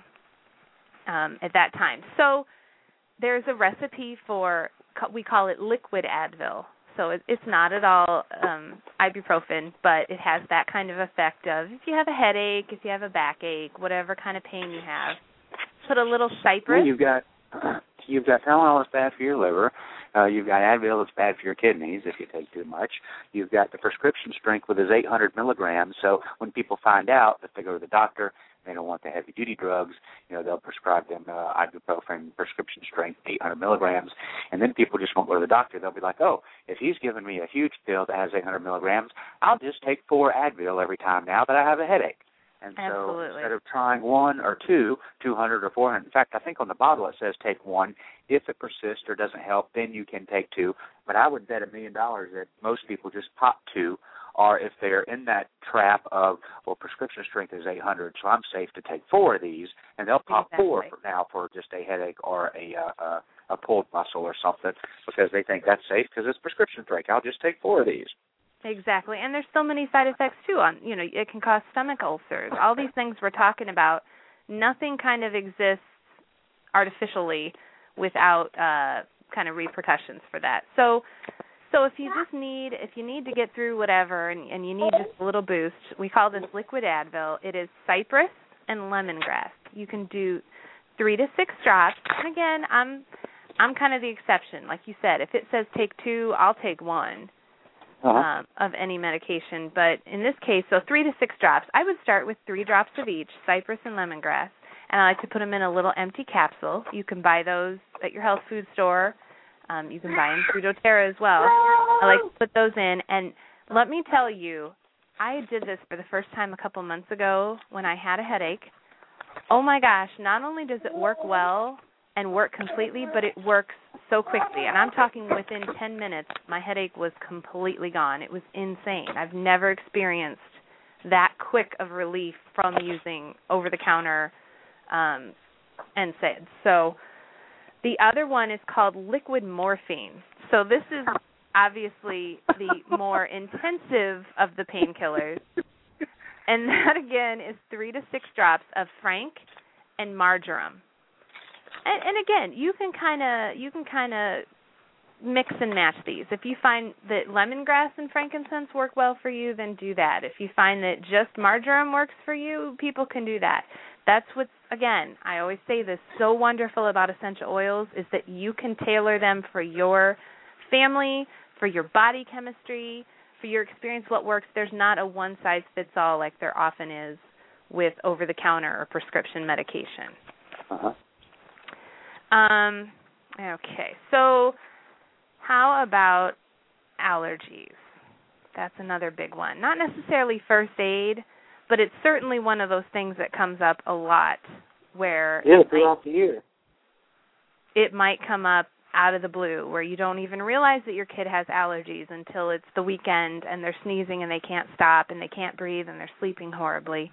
um, at that time. So there's a recipe for, we call it liquid Advil. So it, it's not at all um, ibuprofen, but it has that kind of effect of if you have a headache, if you have a backache, whatever kind of pain you have, put a little cypress. Well, you've got you've got Tylenol that's bad for your liver. Uh, you've got Advil that's bad for your kidneys if you take too much. You've got the prescription strength with is eight hundred milligrams. So when people find out that they go to the doctor, they don't want the heavy-duty drugs, you know, they'll prescribe them uh, ibuprofen prescription strength, eight hundred milligrams, and then people just won't go to the doctor. They'll be like, oh, if he's giving me a huge pill that has eight hundred milligrams, I'll just take four Advil every time now that I have a headache. And so Absolutely. instead of trying one or two, two hundred or four hundred, in fact, I think on the bottle it says take one. If it persists or doesn't help, then you can take two. But I would bet a million dollars that most people just pop two, or if they're in that trap of, well, prescription strength is eight hundred, so I'm safe to take four of these, and they'll pop exactly. four for now for just a headache or a uh, uh, a pulled muscle or something because they think that's safe because it's prescription strength. I'll just take four of these. Exactly, and there's so many side effects too. On you know, it can cause stomach ulcers. All these things we're talking about, nothing kind of exists artificially without uh, kind of repercussions for that. So, so if you just need, if you need to get through whatever, and, and you need just a little boost, we call this liquid Advil. It is cypress and lemongrass. You can do three to six drops. And again, I'm I'm kind of the exception. Like you said, if it says take two, I'll take one. Uh-huh. Um, of any medication, but in this case, so three to six drops. I would start with three drops of each, cypress and lemongrass, and I like to put them in a little empty capsule. You can buy those at your health food store. Um, you can buy them through doTERRA as well. I like to put those in, and let me tell you, I did this for the first time a couple months ago when I had a headache. Oh my gosh, not only does it work well and work completely, but it works so quickly. And I'm talking within ten minutes, my headache was completely gone. It was insane. I've never experienced that quick of relief from using over-the-counter um, N SAIDs. So the other one is called liquid morphine. So this is obviously the more intensive of the painkillers. And that, again, is three to six drops of frank and marjoram. And, and again, you can kind of you can kind of mix and match these. If you find that lemongrass and frankincense work well for you, then do that. If you find that just marjoram works for you, people can do that. That's what's, again, I always say this, so wonderful about essential oils is that you can tailor them for your family, for your body chemistry, for your experience, what works. There's not a one-size-fits-all like there often is with over-the-counter or prescription medication. Uh-huh. Um, okay, so how about allergies? That's another big one. Not necessarily first aid, but it's certainly one of those things that comes up a lot where yeah, throughout the year. It might come up out of the blue where you don't even realize that your kid has allergies until it's the weekend and they're sneezing and they can't stop and they can't breathe and they're sleeping horribly.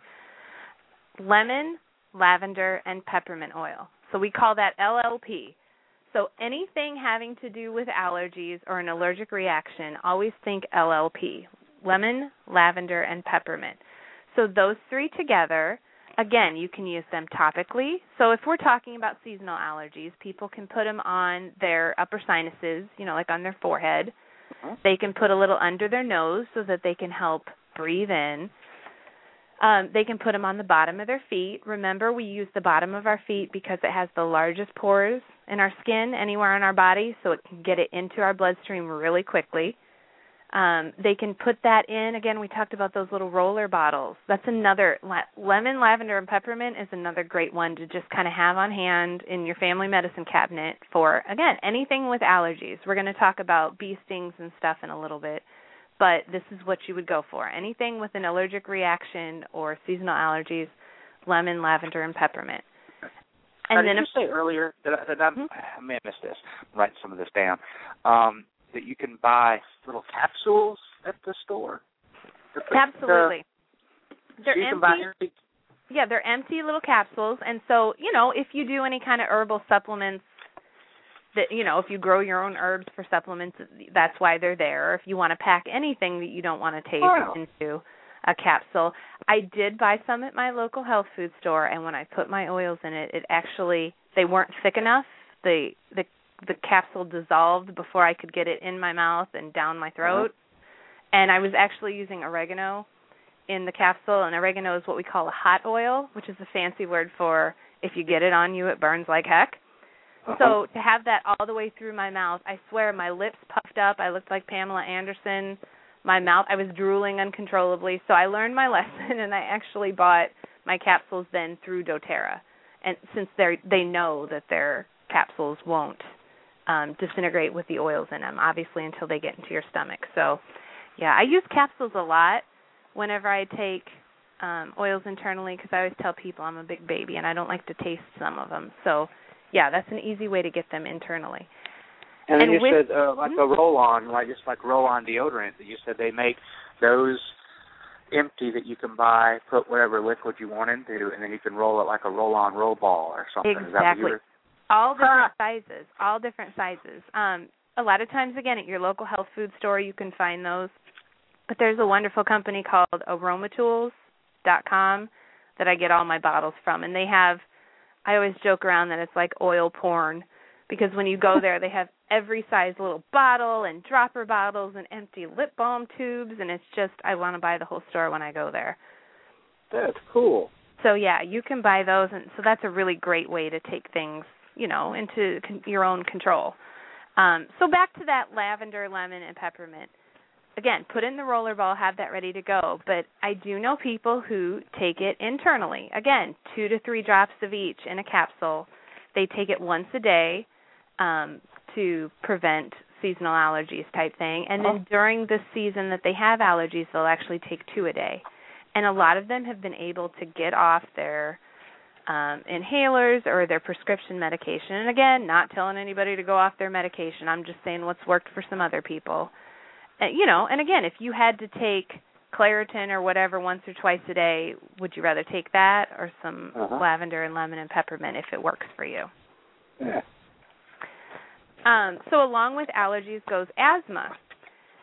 Lemon, lavender, and peppermint oil. So we call that L L P. So anything having to do with allergies or an allergic reaction, always think L L P, lemon, lavender, and peppermint. So those three together, again, you can use them topically. So if we're talking about seasonal allergies, people can put them on their upper sinuses, you know, like on their forehead. Uh-huh. They can put a little under their nose so that they can help breathe in. Um, they can put them on the bottom of their feet. Remember, we use the bottom of our feet because it has the largest pores in our skin anywhere on our body, so it can get it into our bloodstream really quickly. Um, they can put that in. Again, we talked about those little roller bottles. That's another, lemon, lavender, and peppermint is another great one to just kind of have on hand in your family medicine cabinet for, again, anything with allergies. We're going to talk about bee stings and stuff in a little bit. But this is what you would go for. Anything with an allergic reaction or seasonal allergies, lemon, lavender, and peppermint. And now, then did you say earlier that, I, that I'm, I may have missed this, I'm writing some of this down, um, that you can buy little capsules at the store? Absolutely. The, they're you empty. Can buy empty. Yeah, they're empty little capsules. And so, you know, if you do any kind of herbal supplements, that, you know, if you grow your own herbs for supplements, that's why they're there. If you want to pack anything that you don't want to taste wow. into a capsule. I did buy some at my local health food store, and when I put my oils in it, it actually, they weren't thick enough. The the the capsule dissolved before I could get it in my mouth and down my throat. Uh-huh. And I was actually using oregano in the capsule, and oregano is what we call a hot oil, which is a fancy word for if you get it on you, it burns like heck. Uh-huh. So to have that all the way through my mouth, I swear my lips puffed up. I looked like Pamela Anderson. My mouth, I was drooling uncontrollably. So I learned my lesson, and I actually bought my capsules then through doTERRA. And since they they know that their capsules won't um, disintegrate with the oils in them, obviously, until they get into your stomach. So, yeah, I use capsules a lot whenever I take um, oils internally because I always tell people I'm a big baby and I don't like to taste some of them. So, yeah, that's an easy way to get them internally. And then and you with, said uh, like hmm? a roll-on, like just like roll-on deodorant. That you said they make those empty that you can buy, put whatever liquid you want into, and then you can roll it like a roll-on roll ball or something. Exactly. Is that what you were? All different sizes. All different sizes. Um, a lot of times, again, at your local health food store, you can find those. But there's a wonderful company called aromatools dot com that I get all my bottles from, and they have. I always joke around that it's like oil porn because when you go there, they have every size little bottle and dropper bottles and empty lip balm tubes, and it's just, I want to buy the whole store when I go there. That's cool. So, yeah, you can buy those, and so that's a really great way to take things, you know, into con- your own control. Um, so back to that lavender, lemon, and peppermint. Again, put in the roller ball, have that ready to go. But I do know people who take it internally. Again, two to three drops of each in a capsule. They take it once a day um, to prevent seasonal allergies type thing. And then oh. during the season that they have allergies, they'll actually take two a day. And a lot of them have been able to get off their um, inhalers or their prescription medication. And again, not telling anybody to go off their medication. I'm just saying what's worked for some other people. Uh, you know, and again, if you had to take Claritin or whatever once or twice a day, would you rather take that or some uh-huh. lavender and lemon and peppermint if it works for you? Yeah. Um, so along with allergies goes asthma.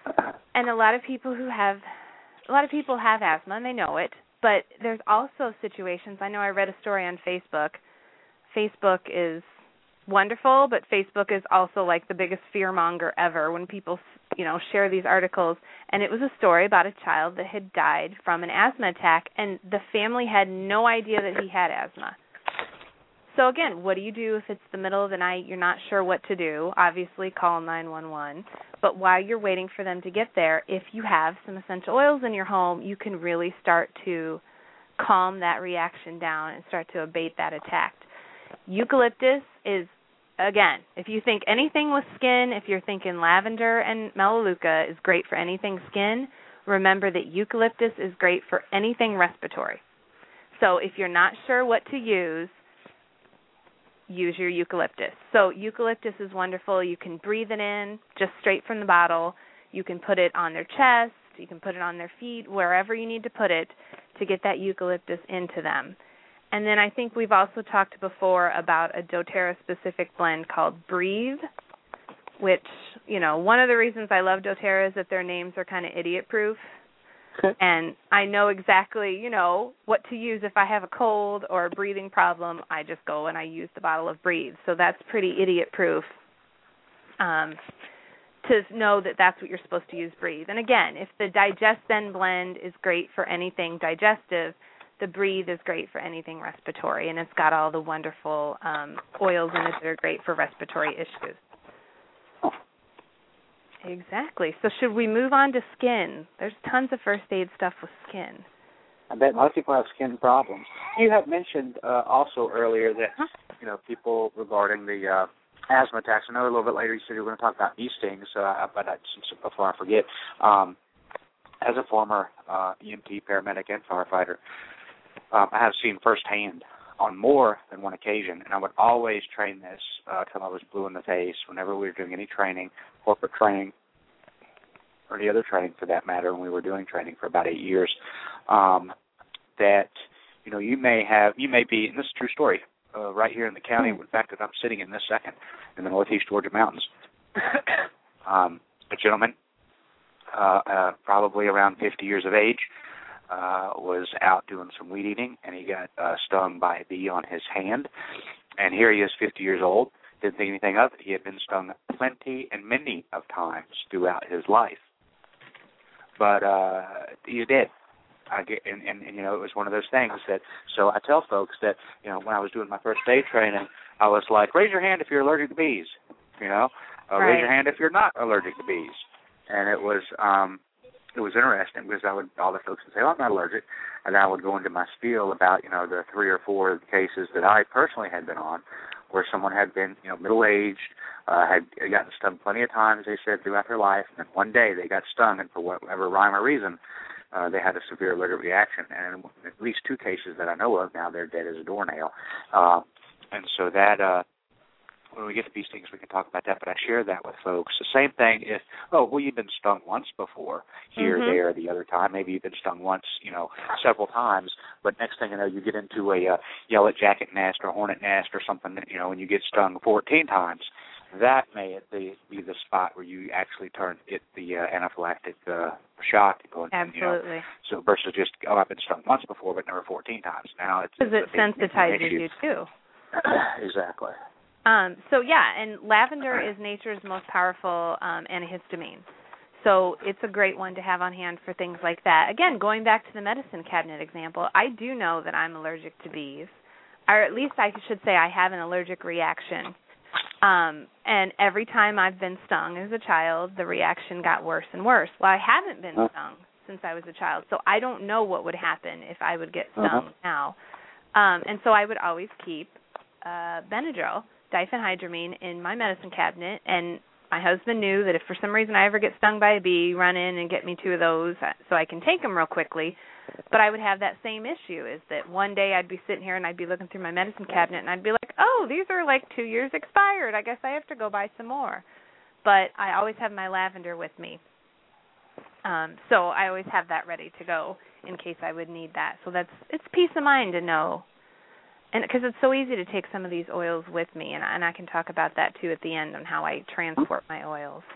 And a lot of people who have, a lot of people have asthma and they know it, but there's also situations, I know I read a story on Facebook. Facebook is wonderful, but Facebook is also like the biggest fearmonger ever when people, you know, share these articles. And it was a story about a child that had died from an asthma attack, and the family had no idea that he had asthma. So again, what do you do if it's the middle of the night, you're not sure what to do? Obviously, call nine one one. But while you're waiting for them to get there, if you have some essential oils in your home, you can really start to calm that reaction down and start to abate that attack. Eucalyptus is, again, if you think anything with skin, if you're thinking lavender and melaleuca is great for anything skin, remember that eucalyptus is great for anything respiratory. So if you're not sure what to use, use your eucalyptus. So eucalyptus is wonderful. You can breathe it in just straight from the bottle. You can put it on their chest. You can put it on their feet, wherever you need to put it to get that eucalyptus into them. And then I think we've also talked before about a doTERRA-specific blend called Breathe, which, you know, one of the reasons I love doTERRA is that their names are kind of idiot-proof. And I know exactly, you know, what to use if I have a cold or a breathing problem. I just go and I use the bottle of Breathe. So that's pretty idiot-proof um, to know that that's what you're supposed to use, Breathe. And again, if the Digest Then blend is great for anything digestive, the Breathe is great for anything respiratory. And it's got all the wonderful um, oils in it that are great for respiratory issues. Exactly. So should we move on to skin? There's tons of first aid stuff with skin. I bet most people have skin problems. You have mentioned uh, also earlier that, huh? you know, people regarding the uh, asthma attacks. I know a little bit later you said you were going to talk about bee stings, uh, but I, before I forget, um, as a former uh, E M T, paramedic, and firefighter, um, I have seen firsthand on more than one occasion, and I would always train this uh, till I was blue in the face whenever we were doing any training, corporate training, or any other training for that matter, when we were doing training for about eight years, um, that, you know, you may have, you may be, and this is a true story, uh, right here in the county, in fact, that I'm sitting in this second, in the northeast Georgia mountains. um, a gentleman, uh, uh, probably around fifty years of age, Uh, was out doing some weed eating, and he got uh, stung by a bee on his hand. And here he is, fifty years old, didn't think anything of it. He had been stung plenty and many of times throughout his life. But uh, he's dead. I get, and, and, and, you know, it was one of those things that, so I tell folks that, you know, when I was doing my first aid training, I was like, raise your hand if you're allergic to bees, you know, uh, right. raise your hand if you're not allergic to bees. And it was, um, it was interesting because I would, all the folks would say, oh, I'm not allergic. And I would go into my spiel about, you know, the three or four cases that I personally had been on where someone had been, you know, middle-aged, uh, had gotten stung plenty of times, they said, throughout their life. And then one day they got stung, and for whatever rhyme or reason, uh, they had a severe allergic reaction. And in at least two cases that I know of now, they're dead as a doornail. Uh, and so that, uh, when we get to bee stings, we can talk about that, but I share that with folks. The same thing if, oh, well, you've been stung once before, here, mm-hmm. there, the other time. Maybe you've been stung once, you know, several times, but next thing you know, you get into a uh, yellow jacket nest or hornet nest or something, you know, and you get stung fourteen times. That may be the spot where you actually turn get the uh, anaphylactic uh, shock. Going, Absolutely. You know, so versus just, oh, I've been stung once before, but never fourteen times. Now it's because it sensitizes you too. Exactly. Um, so, yeah, and lavender is nature's most powerful um, antihistamine. So it's a great one to have on hand for things like that. Again, going back to the medicine cabinet example, I do know that I'm allergic to bees, or at least I should say I have an allergic reaction. Um, and every time I've been stung as a child, the reaction got worse and worse. Well, I haven't been stung since I was a child, so I don't know what would happen if I would get stung uh-huh. now. Um, and so I would always keep uh, Benadryl, diphenhydramine, in my medicine cabinet, and my husband knew that if for some reason I ever get stung by a bee, run in and get me two of those so I can take them real quickly. But I would have that same issue, is that one day I'd be sitting here and I'd be looking through my medicine cabinet and I'd be like, oh, these are like two years expired. I guess I have to go buy some more. But I always have my lavender with me. Um, so I always have that ready to go in case I would need that. So that's it's peace of mind to know. And because it's so easy to take some of these oils with me, and, and I can talk about that too at the end on how I transport my oils.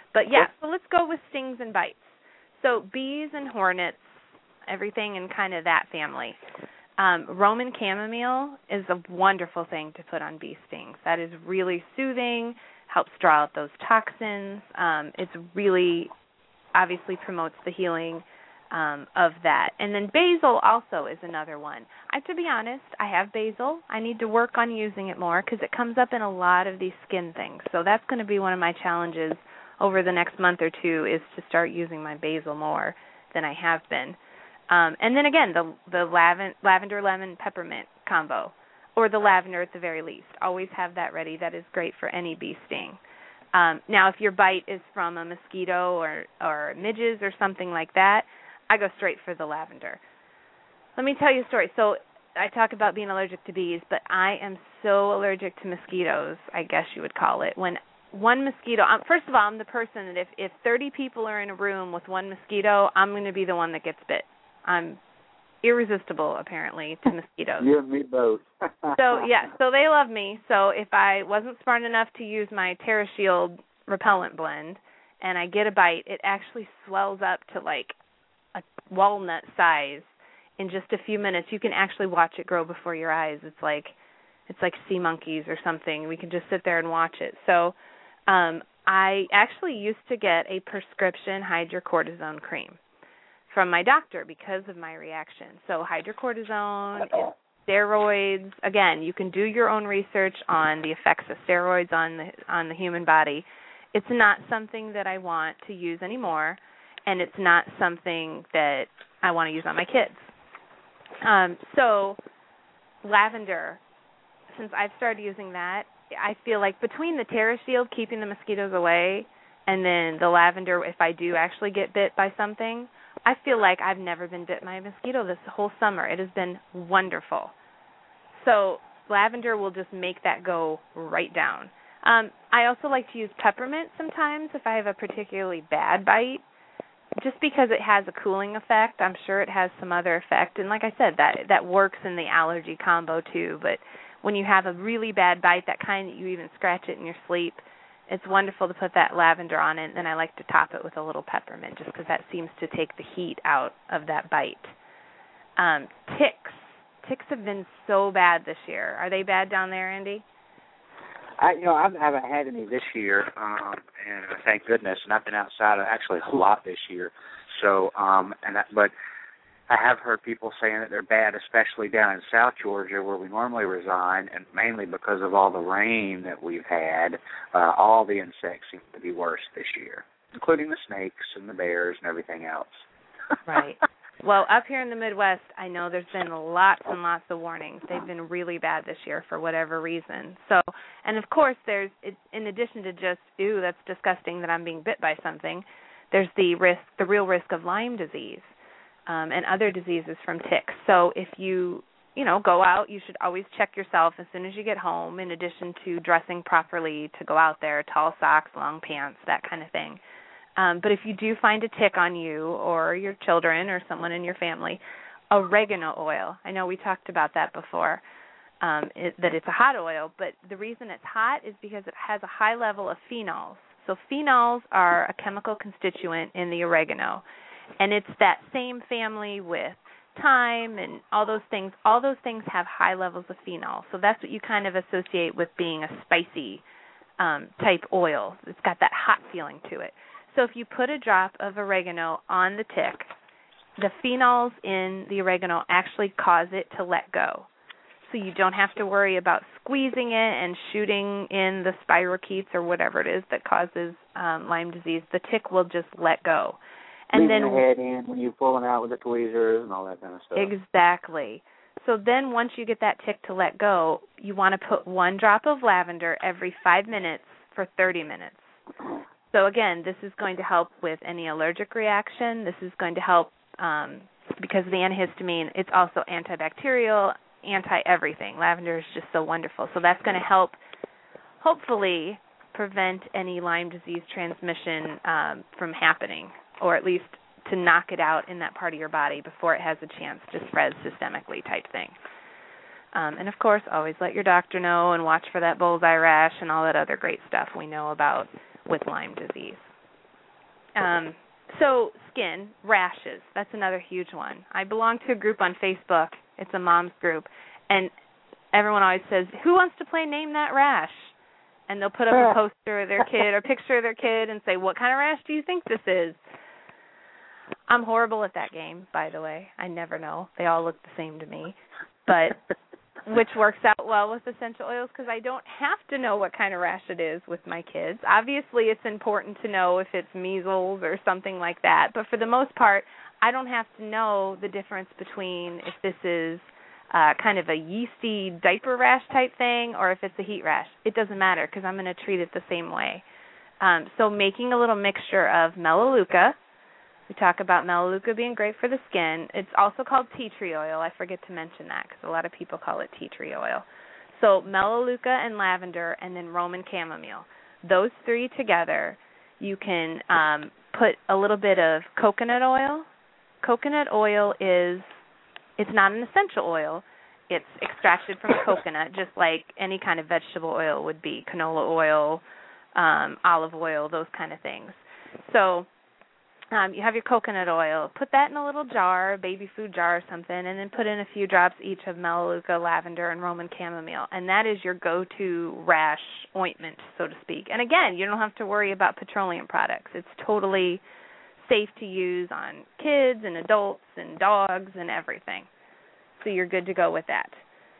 But yeah, so let's go with stings and bites. So bees and hornets, everything in kind of that family. Um, Roman chamomile is a wonderful thing to put on bee stings. That is really soothing, helps draw out those toxins. Um, it's really obviously promotes the healing um, of that. And then basil also is another one. I have to be honest, I have basil. I need to work on using it more because it comes up in a lot of these skin things. So that's going to be one of my challenges over the next month or two is to start using my basil more than I have been. Um, and then again, the the laven- lavender lemon peppermint combo, or the lavender at the very least. Always have that ready. That is great for any bee sting. Um, now, if your bite is from a mosquito or, or midges or something like that, I go straight for the lavender. Let me tell you a story. So I talk about being allergic to bees, but I am so allergic to mosquitoes, I guess you would call it. When one mosquito, um, first of all, I'm the person that if, if thirty people are in a room with one mosquito, I'm going to be the one that gets bit. I'm irresistible, apparently, to mosquitoes. You and me both. So, yeah, so they love me. So if I wasn't smart enough to use my TerraShield repellent blend and I get a bite, it actually swells up to like a walnut size in just a few minutes. You can actually watch it grow before your eyes. It's like it's like sea monkeys or something. We can just sit there and watch it. So um, I actually used to get a prescription hydrocortisone cream from my doctor because of my reaction. So hydrocortisone, steroids. Again, you can do your own research on the effects of steroids on the on the human body. It's not something that I want to use anymore, and it's not something that I want to use on my kids. Um, so lavender, since I've started using that, I feel like between the TerraShield, keeping the mosquitoes away, and then the lavender, if I do actually get bit by something, I feel like I've never been bit by a mosquito this whole summer. It has been wonderful. So lavender will just make that go right down. Um, I also like to use peppermint sometimes if I have a particularly bad bite, just because it has a cooling effect. I'm sure it has some other effect. And like I said, that that works in the allergy combo too. But when you have a really bad bite, that kind that you even scratch it in your sleep, it's wonderful to put that lavender on it, and then I like to top it with a little peppermint just because that seems to take the heat out of that bite. Um, ticks. Ticks have been so bad this year. Are they bad down there, Andy? I, you know, I haven't had any this year, um, and thank goodness. And I've been outside actually a lot this year. So, um, and that, but I have heard people saying that they're bad, especially down in South Georgia where we normally reside, and mainly because of all the rain that we've had. Uh, all the insects seem to be worse this year, including the snakes and the bears and everything else. Right. Well, up here in the Midwest, I know there's been lots and lots of warnings. They've been really bad this year for whatever reason. So, and of course, there's, in addition to just, ooh, that's disgusting that I'm being bit by something, there's the risk, the real risk of Lyme disease. Um, and other diseases from ticks. So if you, you know, go out, you should always check yourself as soon as you get home, in addition to dressing properly to go out there, tall socks, long pants, that kind of thing. Um, but if you do find a tick on you or your children or someone in your family, oregano oil. I know we talked about that before, um, it, that it's a hot oil, but the reason it's hot is because it has a high level of phenols. So phenols are a chemical constituent in the oregano. And it's that same family with thyme and all those things. All those things have high levels of phenol. So that's what you kind of associate with being a spicy um, type oil. It's got that hot feeling to it. So if you put a drop of oregano on the tick, the phenols in the oregano actually cause it to let go. So you don't have to worry about squeezing it and shooting in the spirochetes or whatever it is that causes um, Lyme disease. The tick will just let go. And Leaving then the head in when you're pulling out with the tweezers and all that kind of stuff. Exactly. So then once you get that tick to let go, you want to put one drop of lavender every five minutes for thirty minutes. So again, this is going to help with any allergic reaction. This is going to help um, because of the antihistamine. It's also antibacterial, anti-everything. Lavender is just so wonderful. So that's going to help, hopefully, prevent any Lyme disease transmission um, from happening, or at least to knock it out in that part of your body before it has a chance to spread systemically type thing. Um, and, of course, always let your doctor know and watch for that bullseye rash and all that other great stuff we know about with Lyme disease. Um, so skin, rashes, that's another huge one. I belong to a group on Facebook. It's a mom's group. And everyone always says, who wants to play Name That Rash? And they'll put up a poster of their kid or picture of their kid and say, what kind of rash do you think this is? I'm horrible at that game, by the way. I never know. They all look the same to me. But which works out well with essential oils because I don't have to know what kind of rash it is with my kids. Obviously, it's important to know if it's measles or something like that. But for the most part, I don't have to know the difference between if this is uh, kind of a yeasty diaper rash type thing or if it's a heat rash. It doesn't matter because I'm going to treat it the same way. Um, so making a little mixture of Melaleuca. We talk about Melaleuca being great for the skin. It's also called tea tree oil. I forget to mention that because a lot of people call it tea tree oil. So Melaleuca and lavender and then Roman chamomile. Those three together, you can um, put a little bit of coconut oil. Coconut oil is, it's not an essential oil. It's extracted from coconut just like any kind of vegetable oil would be, canola oil, um, olive oil, those kind of things. So Um, you have your coconut oil. Put that in a little jar, a baby food jar or something, and then put in a few drops each of Melaleuca, lavender, and Roman chamomile. And that is your go-to rash ointment, so to speak. And again, you don't have to worry about petroleum products. It's totally safe to use on kids and adults and dogs and everything. So you're good to go with that.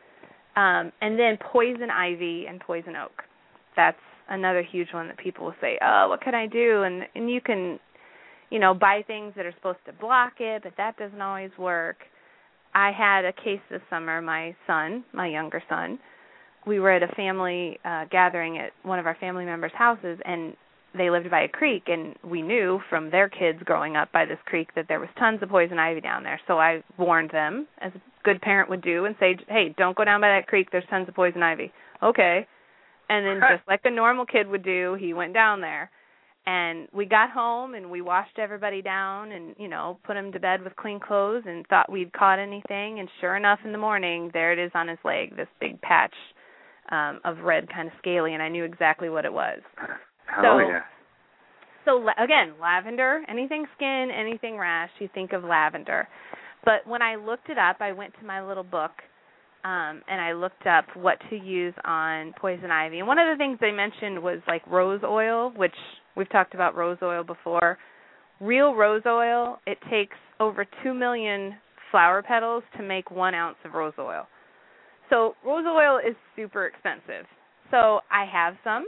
Um, and then poison ivy and poison oak. That's another huge one that people will say, oh, what can I do? And and you can, you know, buy things that are supposed to block it, but that doesn't always work. I had a case this summer, my son, my younger son, we were at a family uh, gathering at one of our family members' houses, and they lived by a creek, and we knew from their kids growing up by this creek that there was tons of poison ivy down there. So I warned them, as a good parent would do, and say, hey, don't go down by that creek. There's tons of poison ivy. Okay. And then just like a normal kid would do, he went down there. And we got home, and we washed everybody down and, you know, put him to bed with clean clothes and thought we'd caught anything. And sure enough, in the morning, there it is on his leg, this big patch um, of red, kind of scaly, and I knew exactly what it was. Oh, so, yeah. So, again, lavender, anything skin, anything rash, you think of lavender. But when I looked it up, I went to my little book, um, and I looked up what to use on poison ivy. And one of the things they mentioned was, like, rose oil, which we've talked about rose oil before. Real rose oil, it takes over two million flower petals to make one ounce of rose oil. So rose oil is super expensive. So I have some.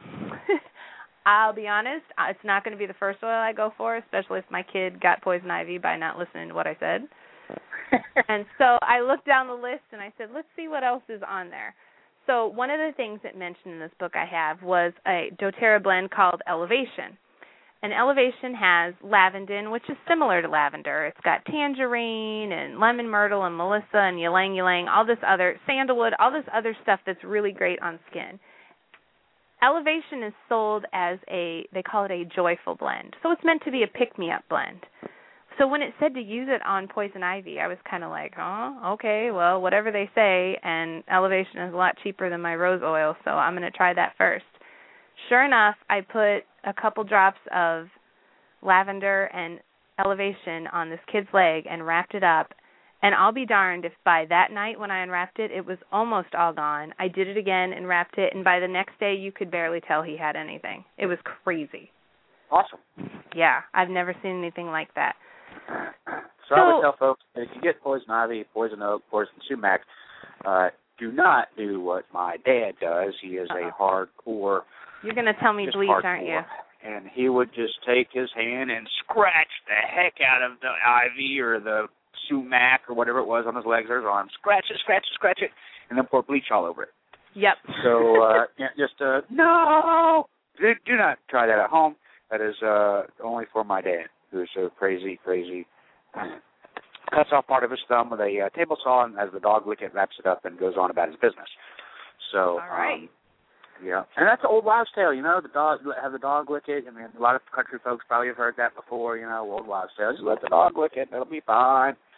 I'll be honest, it's not going to be the first oil I go for, especially if my kid got poison ivy by not listening to what I said. And so I looked down the list and I said, let's see what else is on there. So one of the things that mentioned in this book I have was a doTERRA blend called Elevation. And Elevation has lavandin, which is similar to lavender. It's got tangerine and lemon myrtle and melissa and ylang ylang, all this other, sandalwood, all this other stuff that's really great on skin. Elevation is sold as a, they call it a joyful blend. So it's meant to be a pick-me-up blend. So when it said to use it on poison ivy, I was kind of like, oh, okay, well, whatever they say, and Elevation is a lot cheaper than my rose oil, so I'm going to try that first. Sure enough, I put a couple drops of lavender and Elevation on this kid's leg and wrapped it up, and I'll be darned if by that night when I unwrapped it, it was almost all gone. I did it again and wrapped it, and by the next day, you could barely tell he had anything. It was crazy. Awesome. Yeah, I've never seen anything like that. So, so I would tell folks, if you get poison ivy, poison oak, poison sumac, uh, do not do what my dad does. He is uh-huh. a hardcore. You're going to tell me bleach, hardcore. Aren't you? And he would just take his hand and scratch the heck out of the ivy or the sumac or whatever it was on his legs or his arms. Scratch it, scratch it, scratch it, and then pour bleach all over it. Yep. So uh, just, uh, no, do, do not try that at home. That is uh, only for my dad, who's so crazy, crazy. Cuts off part of his thumb with a uh, table saw, and as the dog lick it, wraps it up, and goes on about his business. So, all right. um, yeah. And that's an old wives' tale, you know, the dog, have the dog lick it. I mean, a lot of country folks probably have heard that before, you know, old wives' tale. Just let the dog lick it, it'll be fine.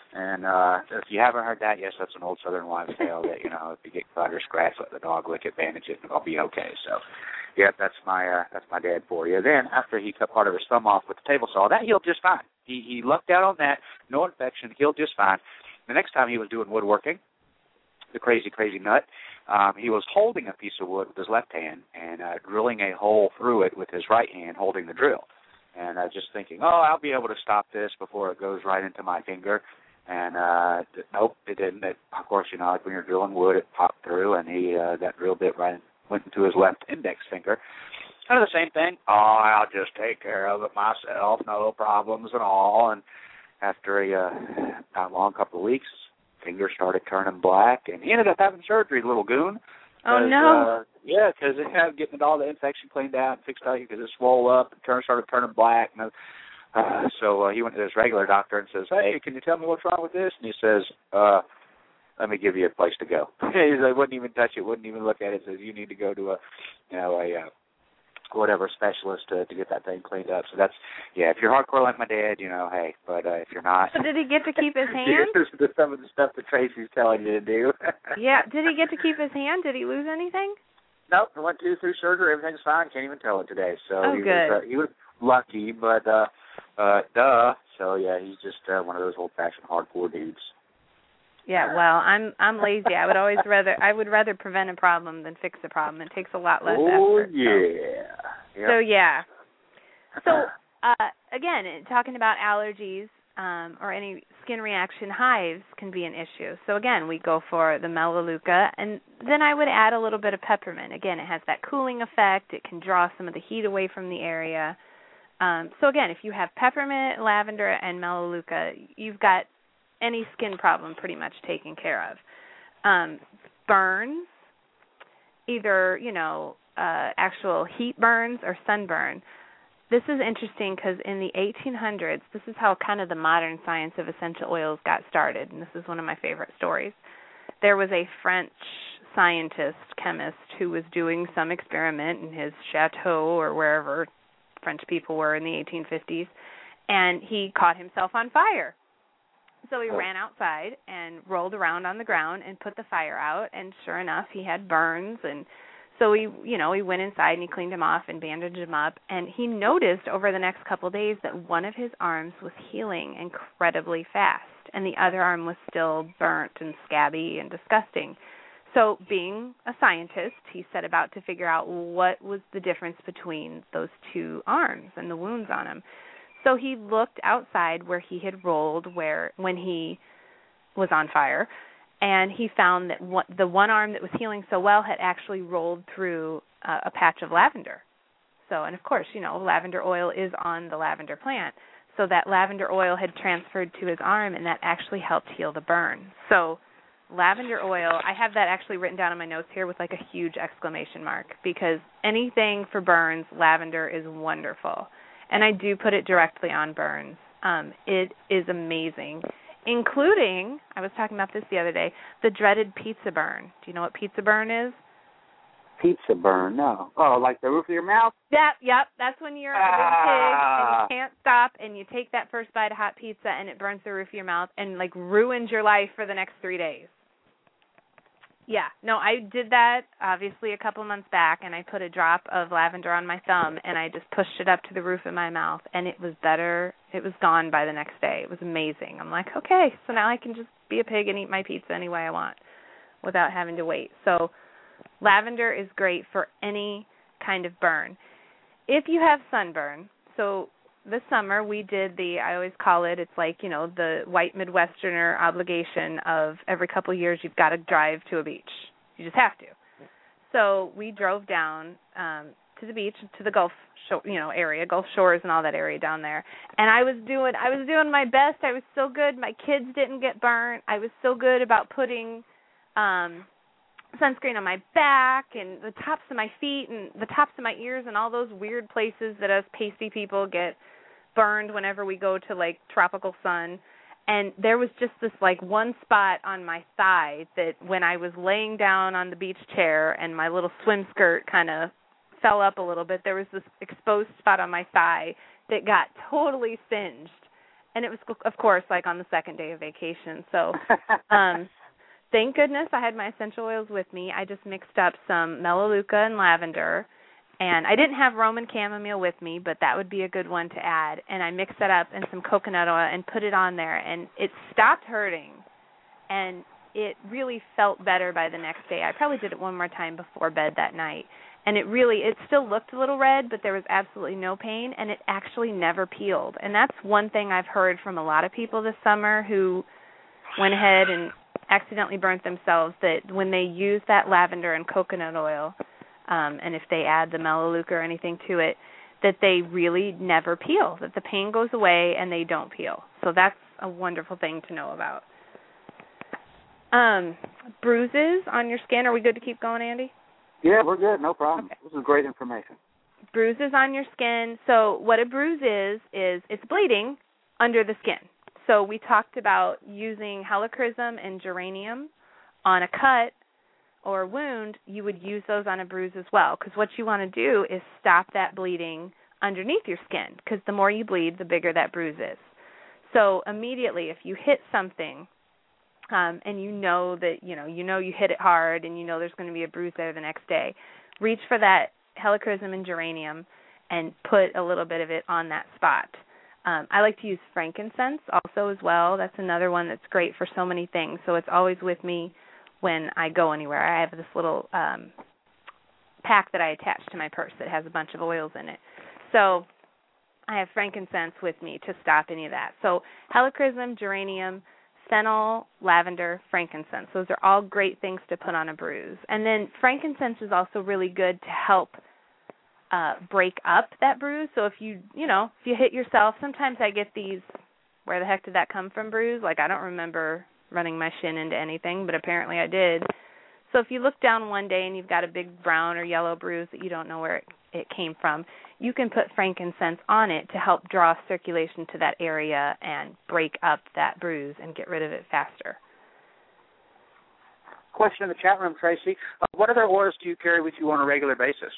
And uh, if you haven't heard that, yes, that's an old Southern wives' tale that, you know, if you get cut or scratched, let the dog lick it, bandage it, and it'll be okay. So, yeah, that's my uh, that's my dad for you. Then, after he cut part of his thumb off with the table saw, that healed just fine. He, he lucked out on that, no infection, healed just fine. The next time he was doing woodworking, the crazy, crazy nut, um, he was holding a piece of wood with his left hand and uh, drilling a hole through it with his right hand, holding the drill. And I was just thinking, oh, I'll be able to stop this before it goes right into my finger. And, uh, nope, it didn't. It, of course, you know, like when you're drilling wood, it popped through, and he uh, that drill bit right went into his left index finger. Kind of the same thing. Oh, I'll just take care of it myself, no problems at all. And after a uh, not long couple of weeks, finger started turning black, and he ended up having surgery, little goon. Oh, no. Uh, yeah, because it had getting all the infection cleaned out and fixed out because it swelled up and turned, started turning black. And, uh, so uh, he went to his regular doctor and says, hey, can you tell me what's wrong with this? And he says, uh, let me give you a place to go. He like, wouldn't even touch it, wouldn't even look at it. Says, you need to go to a, you know, a uh, whatever specialist to, to get that thing cleaned up. So that's, yeah, if you're hardcore like my dad, you know, hey, but uh, if you're not. So did he get to keep his hand? Here's some of the stuff that Tracy's telling you to do. Yeah, did he get to keep his hand? Did he lose anything? Nope, I went to through surgery. Everything's fine. Can't even tell it today. So oh, he good. was uh, he was lucky, but uh, uh, duh. So yeah, he's just uh, one of those old-fashioned hardcore dudes. Yeah, well, I'm I'm lazy. I would always rather I would rather prevent a problem than fix a problem. It takes a lot less oh, effort. Oh yeah. So, yep. so yeah. So uh, again, talking about allergies um, or any skin reaction, hives can be an issue. So again, we go for the Melaleuca, and then I would add a little bit of peppermint. Again, it has that cooling effect. It can draw some of the heat away from the area. Um, so again, if you have peppermint, lavender, and Melaleuca, you've got any skin problem pretty much taken care of. Um, burns, either, you know, uh, actual heat burns or sunburn. This is interesting because in the eighteen hundreds, this is how kind of the modern science of essential oils got started, and this is one of my favorite stories. There was a French scientist, chemist, who was doing some experiment in his chateau or wherever French people were in the eighteen fifties, and he caught himself on fire. So he ran outside and rolled around on the ground and put the fire out, and sure enough, he had burns. And so he, you know, he went inside and he cleaned him off and bandaged him up, and he noticed over the next couple of days that one of his arms was healing incredibly fast, and the other arm was still burnt and scabby and disgusting. So being a scientist, he set about to figure out what was the difference between those two arms and the wounds on them. So he looked outside where he had rolled where when he was on fire, and he found that one, the one arm that was healing so well had actually rolled through uh, a patch of lavender. So, and of course, you know, lavender oil is on the lavender plant. So that lavender oil had transferred to his arm, and that actually helped heal the burn. So lavender oil, I have that actually written down in my notes here with like a huge exclamation mark, because anything for burns, lavender is wonderful. And I do put it directly on burns. Um, it is amazing, including, I was talking about this the other day, the dreaded pizza burn. Do you know what pizza burn is? Pizza burn, no. Oh, like the roof of your mouth? Yep, yep. That's when you're a big pig and you can't stop, and you take that first bite of hot pizza and it burns the roof of your mouth and, like, ruins your life for the next three days. Yeah, no, I did that obviously a couple months back, and I put a drop of lavender on my thumb, and I just pushed it up to the roof of my mouth, and it was better. It was gone by the next day. It was amazing. I'm like, okay, so now I can just be a pig and eat my pizza any way I want without having to wait. So lavender is great for any kind of burn. If you have sunburn, so this summer we did the, I always call it, it's like, you know, the white Midwesterner obligation of every couple of years you've got to drive to a beach. You just have to. So we drove down um, to the beach, to the Gulf, shore, you know, area, Gulf Shores and all that area down there. And I was doing, I was doing my best. I was so good. My kids didn't get burnt. I was so good about putting um, sunscreen on my back and the tops of my feet and the tops of my ears and all those weird places that us pasty people get burned whenever we go to, like, tropical sun. And there was just this, like, one spot on my thigh that when I was laying down on the beach chair and my little swim skirt kind of fell up a little bit, there was this exposed spot on my thigh that got totally singed. and it was, of course, like on the second day of vacation. So um, thank goodness I had my essential oils with me. I just mixed up some Melaleuca and lavender, and I didn't have Roman chamomile with me, but that would be a good one to add. And I mixed that up and some coconut oil and put it on there, and it stopped hurting, and it really felt better by the next day. I probably did it one more time before bed that night, and it really, it still looked a little red, but there was absolutely no pain, and it actually never peeled. And that's one thing I've heard from a lot of people this summer who went ahead and accidentally burnt themselves, that when they use that lavender and coconut oil, um, and if they add the Melaleuca or anything to it, that they really never peel, that the pain goes away and they don't peel. So that's a wonderful thing to know about. Um, bruises on your skin, are we good to keep going, Andy? Yeah, we're good. No problem. Okay. This is great information. Bruises on your skin. So what a bruise is, is it's bleeding under the skin. So we talked about using helichrysum and geranium on a cut or a wound. You would use those on a bruise as well, because what you want to do is stop that bleeding underneath your skin, because the more you bleed, the bigger that bruise is. So immediately, if you hit something um, and you know that, you know, you know you hit it hard and you know there's going to be a bruise there the next day, reach for that helichrysum and geranium and put a little bit of it on that spot. Um, I like to use frankincense also as well. That's another one that's great for so many things. So it's always with me when I go anywhere. I have this little um, pack that I attach to my purse that has a bunch of oils in it. So I have frankincense with me to stop any of that. So helichrysum, geranium, fennel, lavender, frankincense. Those are all great things to put on a bruise. And then frankincense is also really good to help uh, break up that bruise. So if you, you know, if you hit yourself, sometimes I get these, where the heck did that come from bruise? Like I don't remember running my shin into anything, but apparently I did. So if you look down one day and you've got a big brown or yellow bruise that you don't know where it, it came from, you can put frankincense on it to help draw circulation to that area and break up that bruise and get rid of it faster. Question in the chat room, Tracy. Uh, what other oils do you carry with you on a regular basis?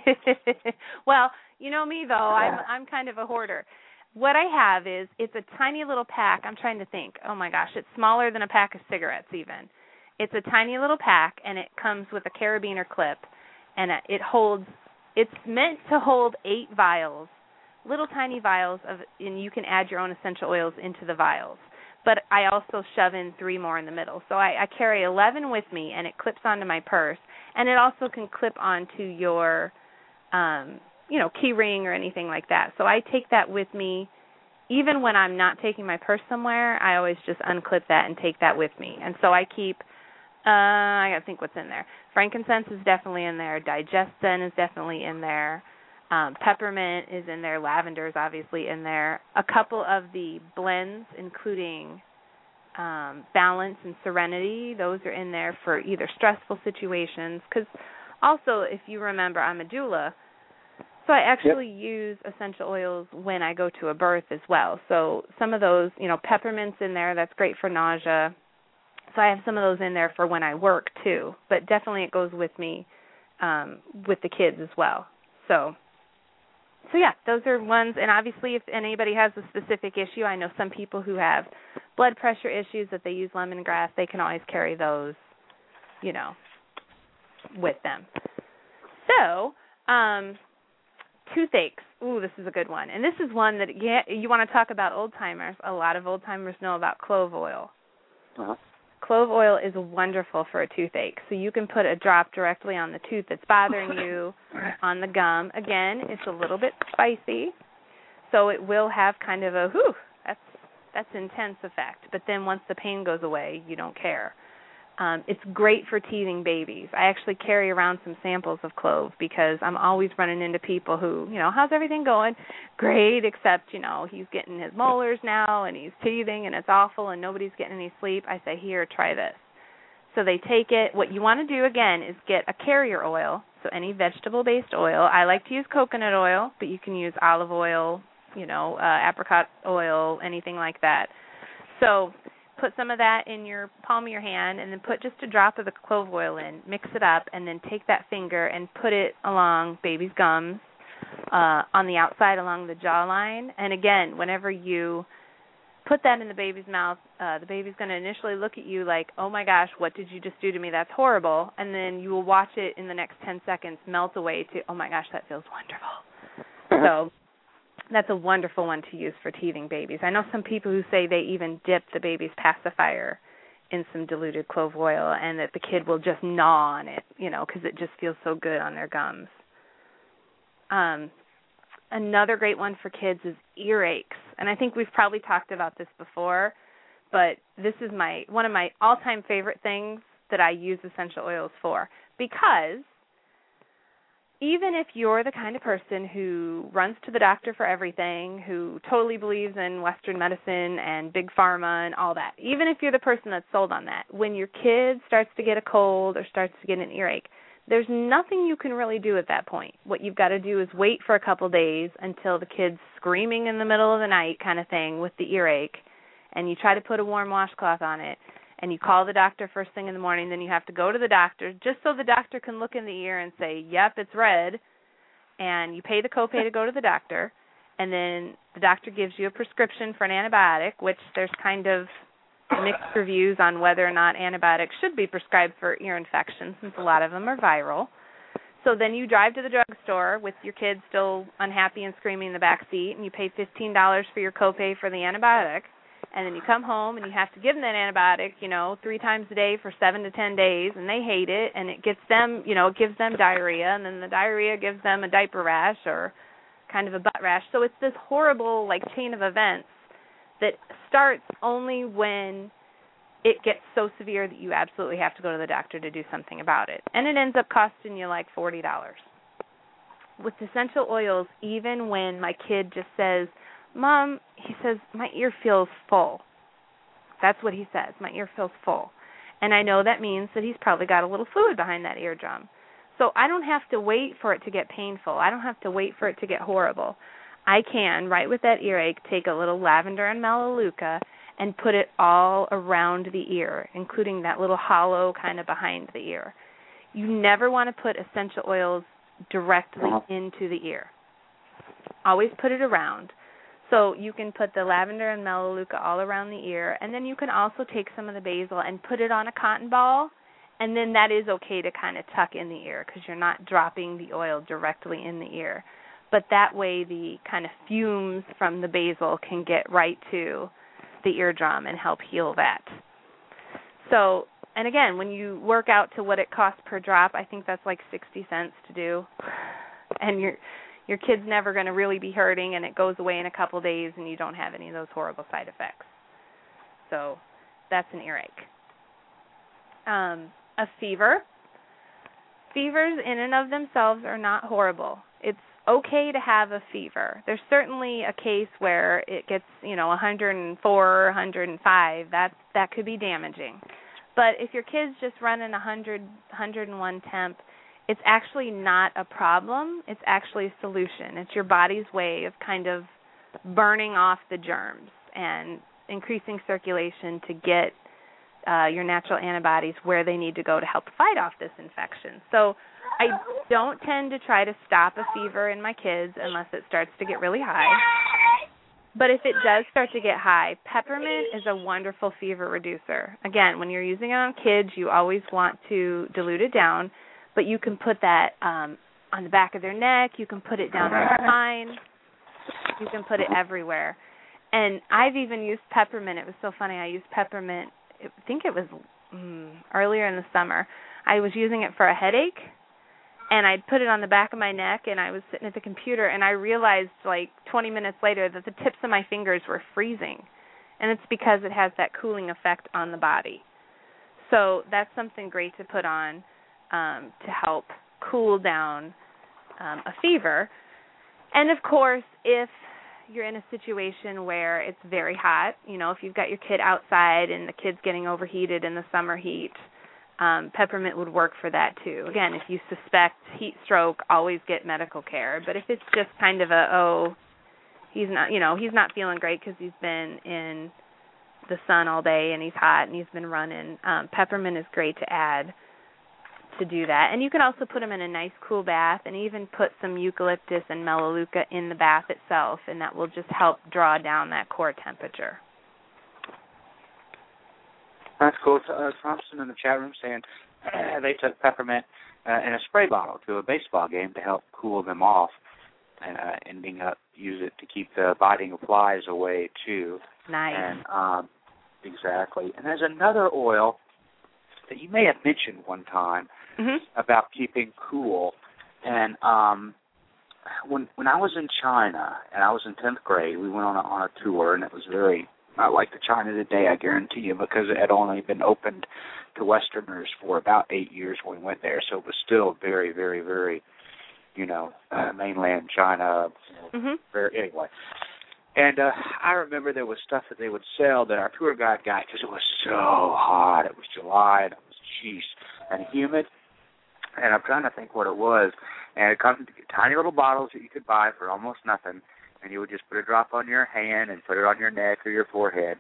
Well, you know me, though. I'm, I'm kind of a hoarder. What I have is, it's a tiny little pack. I'm trying to think. Oh, my gosh. It's smaller than a pack of cigarettes even. It's a tiny little pack, and it comes with a carabiner clip, and it holds, it's meant to hold eight vials, little tiny vials, of, and you can add your own essential oils into the vials. But I also shove in three more in the middle. So I, I carry eleven with me, and it clips onto my purse, and it also can clip onto your um, you know, key ring or anything like that. So I take that with me. Even when I'm not taking my purse somewhere, I always just unclip that and take that with me. And so I keep, uh, I got to think what's in there. Frankincense is definitely in there. Digestin is definitely in there. Um, peppermint is in there. Lavender is obviously in there. A couple of the blends, including um, Balance and Serenity, those are in there for either stressful situations. Because also, if you remember, I'm a doula, so I actually yep. use essential oils when I go to a birth as well. So some of those, you know, peppermint's in there. That's great for nausea. So I have some of those in there for when I work too. But definitely it goes with me um, with the kids as well. So, so yeah, those are ones. And obviously if anybody has a specific issue, I know some people who have blood pressure issues that they use lemongrass. They can always carry those, you know, with them. So, um, toothaches. Ooh, this is a good one. And this is one that you, you want to talk about old-timers. A lot of old-timers know about clove oil. Uh-huh. Clove oil is wonderful for a toothache. So you can put a drop directly on the tooth that's bothering you, on the gum. Again, it's a little bit spicy, so it will have kind of a, whew, that's, that's intense effect. But then once the pain goes away, you don't care. Um, it's great for teething babies. I actually carry around some samples of clove because I'm always running into people who, you know, how's everything going? Great, except, you know, he's getting his molars now and he's teething and it's awful and nobody's getting any sleep. I say, here, try this. So they take it. What you want to do, again, is get a carrier oil, so any vegetable-based oil. I like to use coconut oil, but you can use olive oil, you know, uh, apricot oil, anything like that. So put some of that in your palm of your hand and then put just a drop of the clove oil in, mix it up, and then take that finger and put it along baby's gums, uh, on the outside along the jawline. And again, whenever you put that in the baby's mouth, uh, the baby's going to initially look at you like, oh, my gosh, what did you just do to me? That's horrible. And then you will watch it in the next ten seconds melt away to, oh, my gosh, that feels wonderful. So that's a wonderful one to use for teething babies. I know some people who say they even dip the baby's pacifier in some diluted clove oil and that the kid will just gnaw on it, you know, because it just feels so good on their gums. Um, another great one for kids is earaches. And I think we've probably talked about this before, but this is my one of my all-time favorite things that I use essential oils for, because even if you're the kind of person who runs to the doctor for everything, who totally believes in Western medicine and big pharma and all that, even if you're the person that's sold on that, when your kid starts to get a cold or starts to get an earache, there's nothing you can really do at that point. What you've got to do is wait for a couple days until the kid's screaming in the middle of the night kind of thing with the earache, and you try to put a warm washcloth on it, and you call the doctor first thing in the morning. Then you have to go to the doctor just so the doctor can look in the ear and say, yep, it's red, and you pay the copay to go to the doctor, and then the doctor gives you a prescription for an antibiotic, which there's kind of mixed reviews on whether or not antibiotics should be prescribed for ear infections, since a lot of them are viral. So then you drive to the drugstore with your kid still unhappy and screaming in the back seat, and you pay fifteen dollars for your copay for the antibiotic, and then you come home and you have to give them that antibiotic, you know, three times a day for seven to ten days, and they hate it, and it gets them, you know, it gives them diarrhea, and then the diarrhea gives them a diaper rash or kind of a butt rash. So it's this horrible, like, chain of events that starts only when it gets so severe that you absolutely have to go to the doctor to do something about it. And it ends up costing you like forty dollars. With essential oils, even when my kid just says, Mom, he says, my ear feels full. That's what he says, my ear feels full. And I know that means that he's probably got a little fluid behind that eardrum. So I don't have to wait for it to get painful. I don't have to wait for it to get horrible. I can, right with that earache, take a little lavender and melaleuca and put it all around the ear, including that little hollow kind of behind the ear. You never want to put essential oils directly into the ear. Always put it around. So you can put the lavender and melaleuca all around the ear, and then you can also take some of the basil and put it on a cotton ball, and then that is okay to kind of tuck in the ear because you're not dropping the oil directly in the ear. But that way the kind of fumes from the basil can get right to the eardrum and help heal that. So, and again, when you work out to what it costs per drop, I think that's like sixty cents to do. And your your kid's never going to really be hurting, and it goes away in a couple days, and you don't have any of those horrible side effects. So that's an earache. Um, a fever. Fevers in and of themselves are not horrible. It's okay to have a fever. There's certainly a case where it gets, you know, one hundred four, one hundred five. That that could be damaging. But if your kid's just running one hundred, one hundred one temp, it's actually not a problem. It's actually a solution. It's your body's way of kind of burning off the germs and increasing circulation to get uh, your natural antibodies where they need to go to help fight off this infection. So I don't tend to try to stop a fever in my kids unless it starts to get really high. But if it does start to get high, peppermint is a wonderful fever reducer. Again, when you're using it on kids, you always want to dilute it down, but you can put that um, on the back of their neck. You can put it down their spine. You can put it everywhere. And I've even used peppermint. It was so funny. I used peppermint, I think it was mm, earlier in the summer. I was using it for a headache, and I'd put it on the back of my neck, and I was sitting at the computer, and I realized like twenty minutes later that the tips of my fingers were freezing. And it's because it has that cooling effect on the body. So that's something great to put on um, to help cool down um, a fever. And, of course, if you're in a situation where it's very hot, you know, if you've got your kid outside and the kid's getting overheated in the summer heat, um, peppermint would work for that too. Again, if you suspect heat stroke, always get medical care. But if it's just kind of a, oh, he's not, you know, he's not feeling great because he's been in the sun all day and he's hot and he's been running, um, peppermint is great to add to do that. And you can also put them in a nice cool bath and even put some eucalyptus and melaleuca in the bath itself, and that will just help draw down that core temperature. That's cool. Uh, Thompson in the chat room saying uh, they took peppermint uh, in a spray bottle to a baseball game to help cool them off, and uh, ending up use it to keep the biting of flies away too. Nice. And um, exactly. And there's another oil that you may have mentioned one time mm-hmm. about keeping cool. And um, when when I was in China and I was in tenth grade, we went on a, on a tour, and it was very not like the China today, I guarantee you, because it had only been opened to Westerners for about eight years when we went there. So it was still very, very, very, you know, uh, mainland China. You know, mm-hmm. very, anyway. And uh, I remember there was stuff that they would sell that our tour guide got because it was so hot. It was July, and it was, geez, and humid. And I'm trying to think what it was. And it comes in tiny little bottles that you could buy for almost nothing. And you would just put a drop on your hand and put it on your neck or your forehead.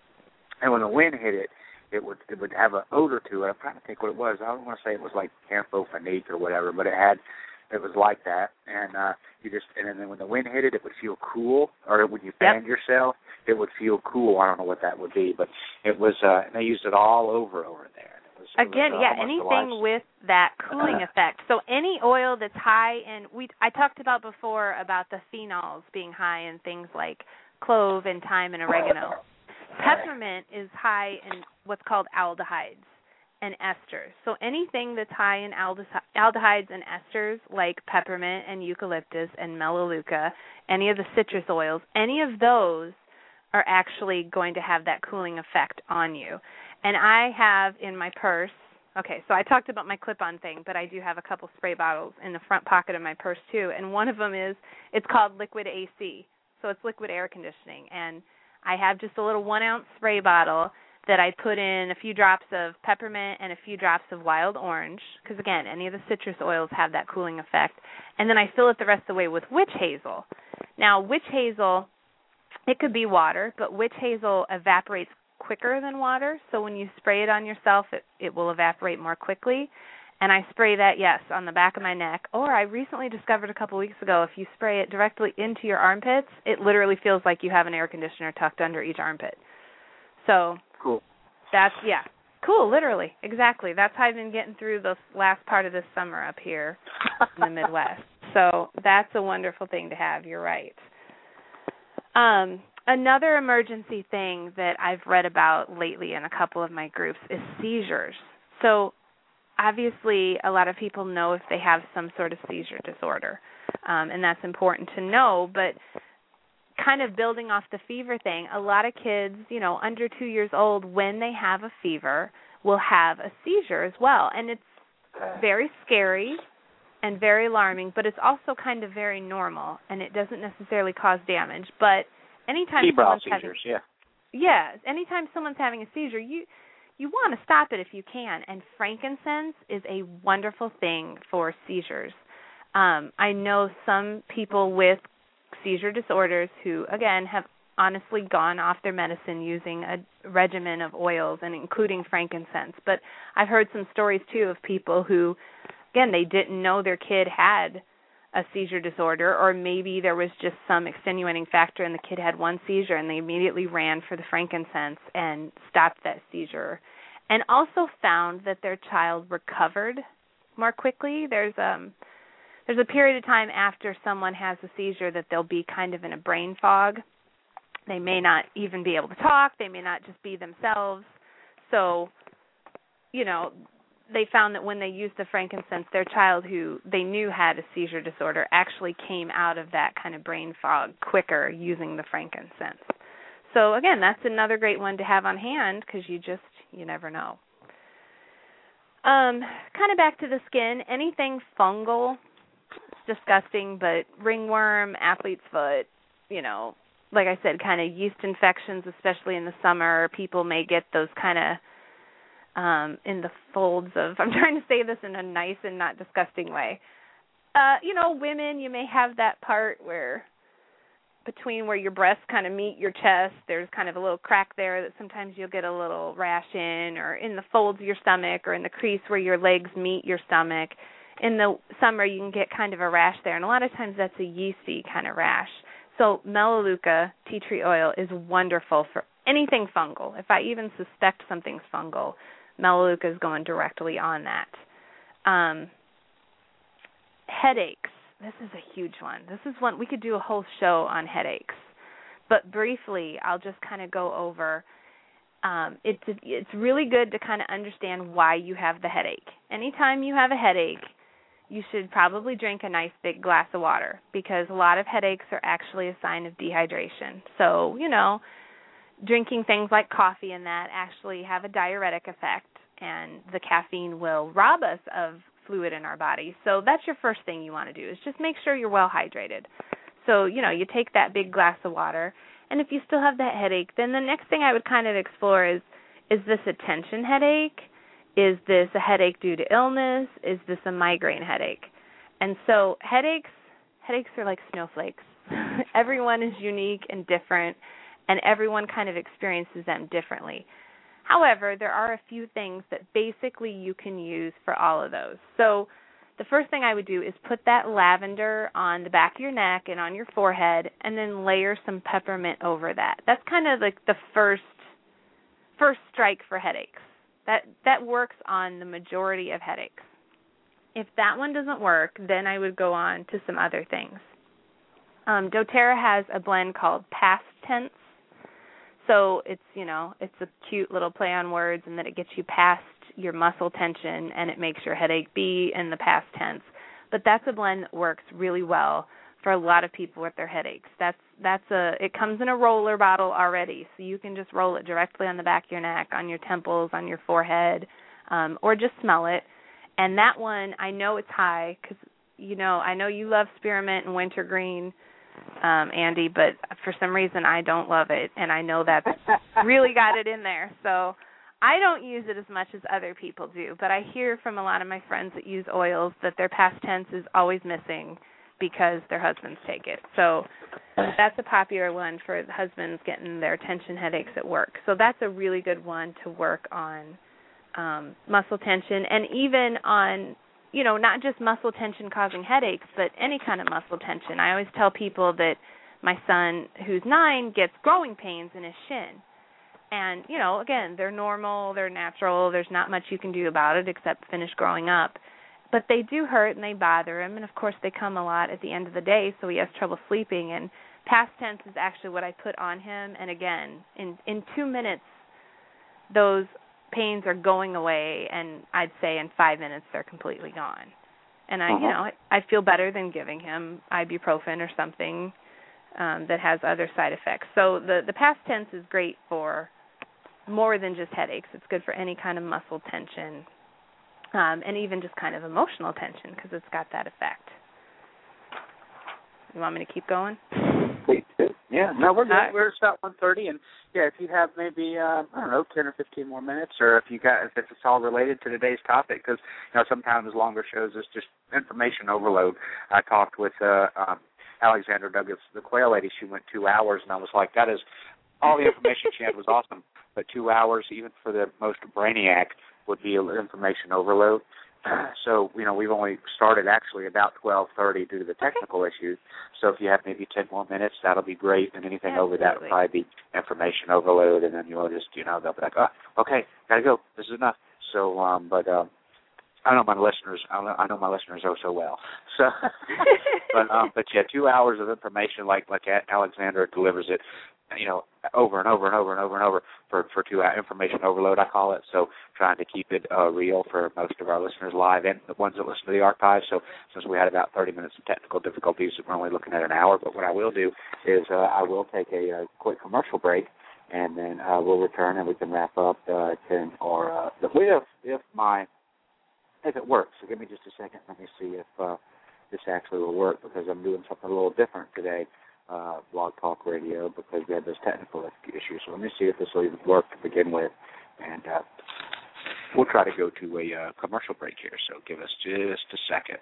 And when the wind hit it, it would it would have an odor to it. I'm trying to think what it was. I don't want to say it was like camphophenique or whatever, but it had it was like that. And uh, you just and then when the wind hit it, it would feel cool. Or when you fanned yep. yourself, it would feel cool. I don't know what that would be, but it was. Uh, and they used it all over over there. Again, yeah, anything with that cooling effect. So any oil that's high in, we I talked about before about the phenols being high in things like clove and thyme and oregano. Peppermint is high in what's called aldehydes and esters. So anything that's high in aldehydes and esters, like peppermint and eucalyptus and melaleuca, any of the citrus oils, any of those are actually going to have that cooling effect on you. And I have in my purse, okay, so I talked about my clip-on thing, but I do have a couple spray bottles in the front pocket of my purse too, and one of them is, it's called Liquid A C, so it's liquid air conditioning, and I have just a little one-ounce spray bottle that I put in a few drops of peppermint and a few drops of wild orange, because again, any of the citrus oils have that cooling effect, and then I fill it the rest of the way with witch hazel. Now, witch hazel, it could be water, but witch hazel evaporates quicker than water, so when you spray it on yourself, it, it will evaporate more quickly. And I spray that, yes, on the back of my neck. Or I recently discovered a couple weeks ago, if you spray it directly into your armpits, it literally feels like you have an air conditioner tucked under each armpit. So cool. That's, yeah, cool, literally, exactly. That's how I've been getting through the last part of this summer up here in the Midwest. So that's a wonderful thing to have. You're right. Um. Another emergency thing that I've read about lately in a couple of my groups is seizures. So obviously a lot of people know if they have some sort of seizure disorder, um, and that's important to know, but kind of building off the fever thing, a lot of kids, you know, under two years old, when they have a fever, will have a seizure as well. And it's very scary and very alarming, but it's also kind of very normal, and it doesn't necessarily cause damage. But anytime Febrile someone's seizures, having, yeah. yeah, anytime someone's having a seizure, you you want to stop it if you can. And frankincense is a wonderful thing for seizures. Um, I know some people with seizure disorders who, again, have honestly gone off their medicine using a regimen of oils and including frankincense. But I've heard some stories, too, of people who, again, they didn't know their kid had a seizure disorder, or maybe there was just some extenuating factor and the kid had one seizure and they immediately ran for the frankincense and stopped that seizure, and also found that their child recovered more quickly. There's um there's a period of time after someone has a seizure that they'll be kind of in a brain fog. They may not even be able to talk. They may not just be themselves. So, you know, they found that when they used the frankincense, their child who they knew had a seizure disorder actually came out of that kind of brain fog quicker using the frankincense. So, again, that's another great one to have on hand because you just, you never know. Um, kind of back to the skin, anything fungal, it's disgusting, but ringworm, athlete's foot, you know, like I said, kind of yeast infections, especially in the summer. People may get those kind of Um, in the folds of, I'm trying to say this in a nice and not disgusting way. Uh, you know, women, you may have that part where between where your breasts kind of meet your chest, there's kind of a little crack there that sometimes you'll get a little rash in, or in the folds of your stomach, or in the crease where your legs meet your stomach. In the summer, you can get kind of a rash there, and a lot of times that's a yeasty kind of rash. So melaleuca, tea tree oil, is wonderful for anything fungal. If I even suspect something's fungal, Melaleuca is going directly on that. Um, headaches. This is a huge one. This is one we could do a whole show on headaches. But briefly, I'll just kind of go over. Um, it's it's really good to kind of understand why you have the headache. Anytime you have a headache, you should probably drink a nice big glass of water, because a lot of headaches are actually a sign of dehydration. So, you know, drinking things like coffee and that actually have a diuretic effect, and the caffeine will rob us of fluid in our body. So that's your first thing you want to do, is just make sure you're well hydrated. So, you know, you take that big glass of water, and if you still have that headache, then the next thing I would kind of explore is, is this a tension headache? Is this a headache due to illness? Is this a migraine headache? And so headaches, headaches are like snowflakes. Everyone is unique and different, and everyone kind of experiences them differently. However, there are a few things that basically you can use for all of those. So the first thing I would do is put that lavender on the back of your neck and on your forehead, and then layer some peppermint over that. That's kind of like the first first strike for headaches. That that works on the majority of headaches. If that one doesn't work, then I would go on to some other things. Um, doTERRA has a blend called Past Tense. So it's, you know, it's a cute little play on words, and that it gets you past your muscle tension, and it makes your headache be in the past tense. But that's a blend that works really well for a lot of people with their headaches. That's that's a it comes in a roller bottle already, so you can just roll it directly on the back of your neck, on your temples, on your forehead, um, or just smell it. And that one, I know it's high because, you know, I know you love spearmint and wintergreen, um, Andy, but for some reason I don't love it, and I know that's really got it in there. So I don't use it as much as other people do, but I hear from a lot of my friends that use oils that their past tense is always missing because their husbands take it. So that's a popular one for the husbands getting their tension headaches at work. So that's a really good one to work on um, muscle tension, and even on, you know, not just muscle tension causing headaches, but any kind of muscle tension. I always tell people that my son, who's nine, gets growing pains in his shin. And, you know, again, they're normal, they're natural, there's not much you can do about it except finish growing up. But they do hurt and they bother him, and of course they come a lot at the end of the day, so he has trouble sleeping. And past tense is actually what I put on him, and again, in, in two minutes, those pains are going away, and I'd say in five minutes they're completely gone. And I, uh-huh. you know, I feel better than giving him ibuprofen or something um, that has other side effects. So the, the past tense is great for more than just headaches. It's good for any kind of muscle tension, um, and even just kind of emotional tension, because it's got that effect. You want me to keep going? Please do. Yeah, no, we're good. Uh, we're about one thirty, and yeah, if you have maybe uh, I don't know, ten or fifteen more minutes, or if you got if it's all related to today's topic, because you know sometimes longer shows is just information overload. I talked with uh, um, Alexandra Douglas, the quail lady. She went two hours, and I was like, that is all the information she had was awesome, but two hours, even for the most brainiac, would be information overload. So, you know, we've only started actually about twelve thirty due to the technical okay. issues. So if you have maybe ten more minutes, that'll be great. And anything Absolutely. over that will probably be information overload. And then you'll just, you know, they'll be like, oh, okay, got to go. This is enough. So, um, but um, I know my listeners, I know, I know my listeners oh so well. So, but, um, but yeah, two hours of information like, like Alexandra delivers it, you know, over and over and over and over and over for, for two hour information overload, I call it. So trying to keep it uh, real for most of our listeners live and the ones that listen to the archive. So since we had about thirty minutes of technical difficulties, we're only looking at an hour. But what I will do is uh, I will take a, a quick commercial break, and then uh, we'll return and we can wrap up uh, ten or uh, if if my if it works. So give me just a second. Let me see if uh, this actually will work, because I'm doing something a little different today. Uh, Blog Talk Radio, because we had those technical issues. So let me see if this will even work to begin with, and uh, we'll try to go to a uh, commercial break here. So give us just a second.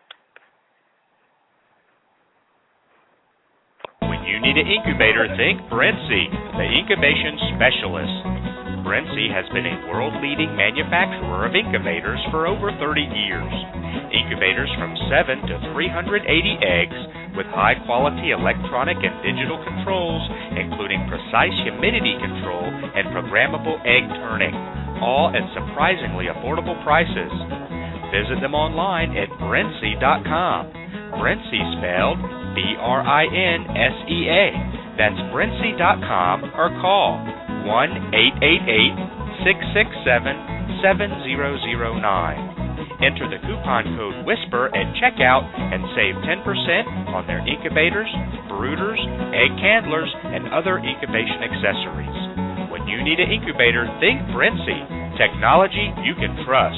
When you need an incubator, think Brinsea, the incubation specialist. Brinsea has been a world-leading manufacturer of incubators for over thirty years. Incubators from seven to three hundred eighty eggs, with high-quality electronic and digital controls, including precise humidity control and programmable egg turning, all at surprisingly affordable prices. Visit them online at Brinsea dot com. Brinsea spelled B R I N S E A. That's Brinsea dot com or call one eight eight eight, six six seven, seven zero zero nine. Enter the coupon code WHISPER at checkout and save ten percent on their incubators, brooders, egg candlers, and other incubation accessories. When you need an incubator, think Brinsea. Technology you can trust.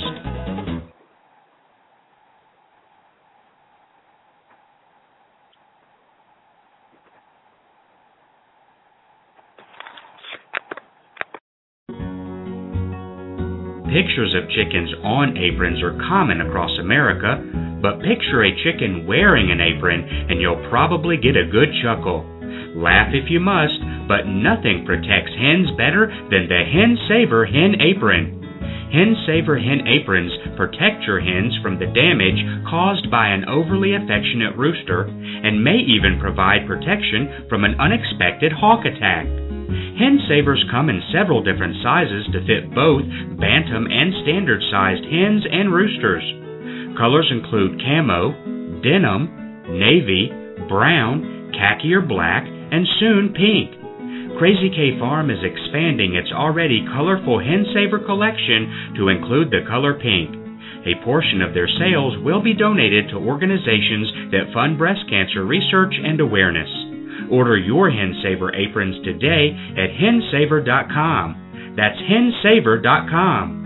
Pictures of chickens on aprons are common across America, but picture a chicken wearing an apron and you'll probably get a good chuckle. Laugh if you must, but nothing protects hens better than the Hen Saver Hen Apron. Hen Saver Hen Aprons protect your hens from the damage caused by an overly affectionate rooster and may even provide protection from an unexpected hawk attack. Hen Savers come in several different sizes to fit both bantam and standard-sized hens and roosters. Colors include camo, denim, navy, brown, khaki or black, and soon pink. Crazy K Farm is expanding its already colorful Hen Saver collection to include the color pink. A portion of their sales will be donated to organizations that fund breast cancer research and awareness. Order your Hen Saver aprons today at hen saver dot com. That's hen saver dot com.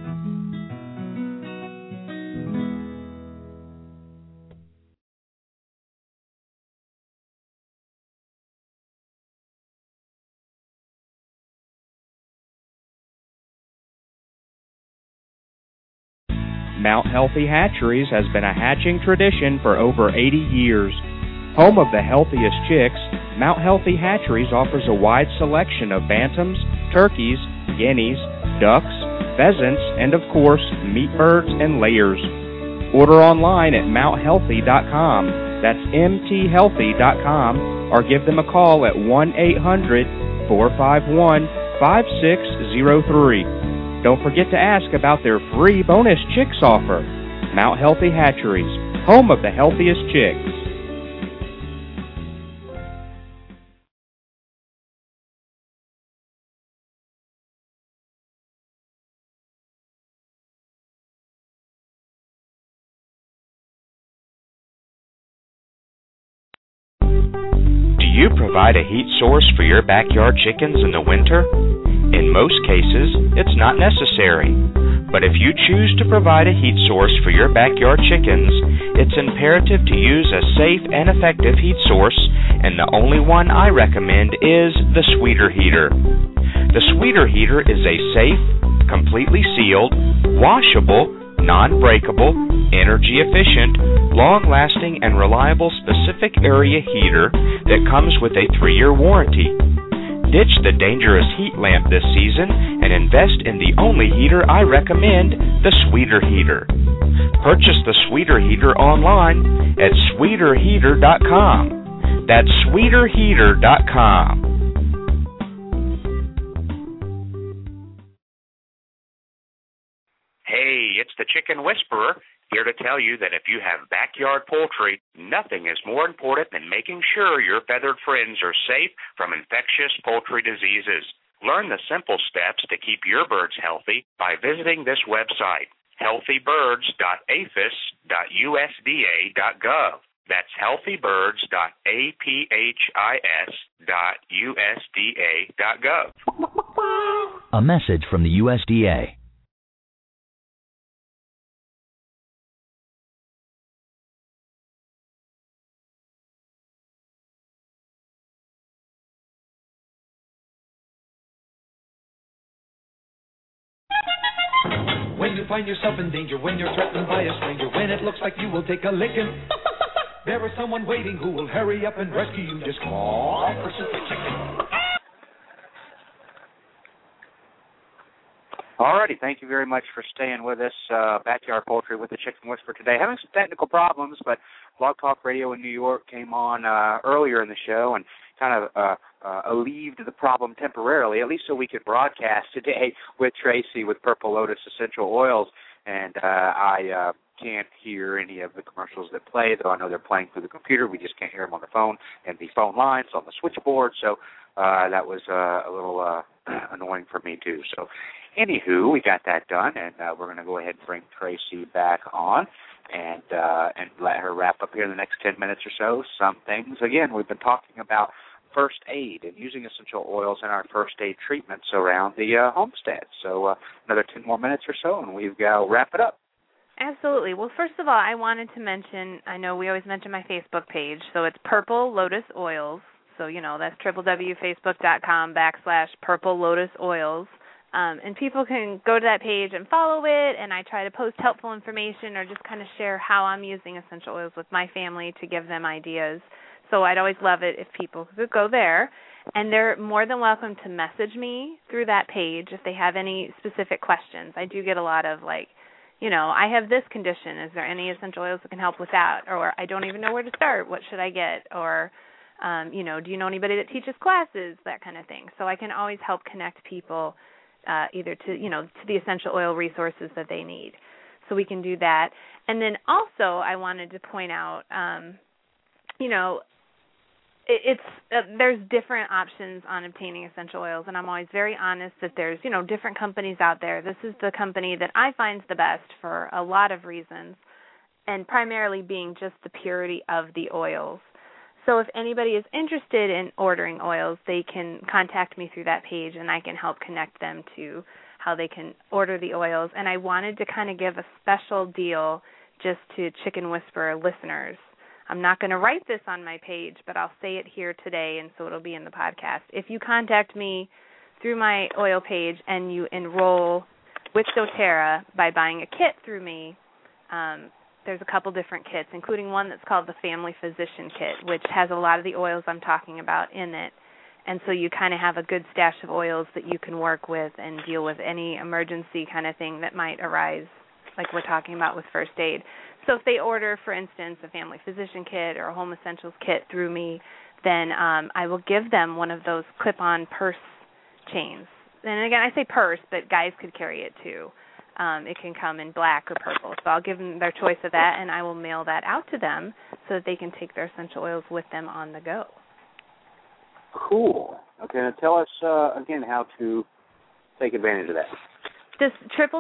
Mount Healthy Hatcheries has been a hatching tradition for over eighty years. Home of the healthiest chicks, Mount Healthy Hatcheries offers a wide selection of bantams, turkeys, guineas, ducks, pheasants, and of course, meat birds and layers. Order online at mount healthy dot com. That's m t healthy dot com, or give them a call at one eight hundred, four five one, five six zero three. Don't forget to ask about their free bonus chicks offer. Mount Healthy Hatcheries, home of the healthiest chicks. Do you provide a heat source for your backyard chickens in the winter? In most cases, it's not necessary. But if you choose to provide a heat source for your backyard chickens, it's imperative to use a safe and effective heat source, and the only one I recommend is the Sweeter Heater. The Sweeter Heater is a safe, completely sealed, washable, non-breakable, energy-efficient, long-lasting, and reliable specific area heater that comes with a three-year warranty. Ditch the dangerous heat lamp this season and invest in the only heater I recommend, the Sweeter Heater. Purchase the Sweeter Heater online at sweeter heater dot com. That's sweeter heater dot com. Hey, it's the Chicken Whisperer, here to tell you that if you have backyard poultry, nothing is more important than making sure your feathered friends are safe from infectious poultry diseases. Learn the simple steps to keep your birds healthy by visiting this website, healthy birds dot a f i s dot u s d a dot gov. That's healthy birds dot a p h i s dot u s d a dot gov. A message from the U S D A. When you find yourself in danger, when you're threatened by a stranger, when it looks like you will take a licking, there is someone waiting who will hurry up and rescue you. Just call for Super Chicken. Alrighty, thank you very much for staying with us. Uh, Backyard Poultry with the Chicken Whisperer today. Having some technical problems, but Blog Talk Radio in New York came on uh, earlier in the show and kind of uh, uh, alleviated the problem temporarily, at least so we could broadcast today with Tracy with Purple Lotus Essential Oils. And uh, I uh, can't hear any of the commercials that play, though I know they're playing through the computer. We just can't hear them on the phone and the phone lines on the switchboard. So uh, that was uh, a little uh, annoying for me, too. So anywho, we got that done, and uh, we're going to go ahead and bring Tracy back on and uh, and let her wrap up here in the next ten minutes or so. Some things, again, we've been talking about first aid and using essential oils in our first aid treatments around the uh, homestead. So uh, another ten more minutes or so, and we've got to wrap it up. Absolutely. Well, first of all, I wanted to mention, I know we always mention my Facebook page, so it's Purple Lotus Oils. So, you know, that's www.facebook.com backslash Purple Lotus Oils. Um, and people can go to that page and follow it, and I try to post helpful information or just kind of share how I'm using essential oils with my family to give them ideas. So I'd always love it if people could go there. And they're more than welcome to message me through that page if they have any specific questions. I do get a lot of, like, you know, I have this condition. Is there any essential oils that can help with that? Or I don't even know where to start. What should I get? Or, um, you know, do you know anybody that teaches classes? That kind of thing. So I can always help connect people uh, either to, you know, to the essential oil resources that they need. So we can do that. And then also I wanted to point out, um, you know, it's uh, there's different options on obtaining essential oils, and I'm always very honest that there's, you know, different companies out there. This is the company that I find the best for a lot of reasons, and primarily being just the purity of the oils. So if anybody is interested in ordering oils, they can contact me through that page, and I can help connect them to how they can order the oils. And I wanted to kind of give a special deal just to Chicken Whisperer listeners. I'm not going to write this on my page, but I'll say it here today, and so it'll be in the podcast. If you contact me through my oil page and you enroll with doTERRA by buying a kit through me, um, there's a couple different kits, including one that's called the Family Physician Kit, which has a lot of the oils I'm talking about in it. And so you kind of have a good stash of oils that you can work with and deal with any emergency kind of thing that might arise, like we're talking about with first aid. So if they order, for instance, a Family Physician Kit or a Home Essentials Kit through me, then um, I will give them one of those clip-on purse chains. And again, I say purse, but guys could carry it too. Um, it can come in black or purple. So I'll give them their choice of that, and I will mail that out to them so that they can take their essential oils with them on the go. Cool. Okay, now tell us uh, again how to take advantage of that. Just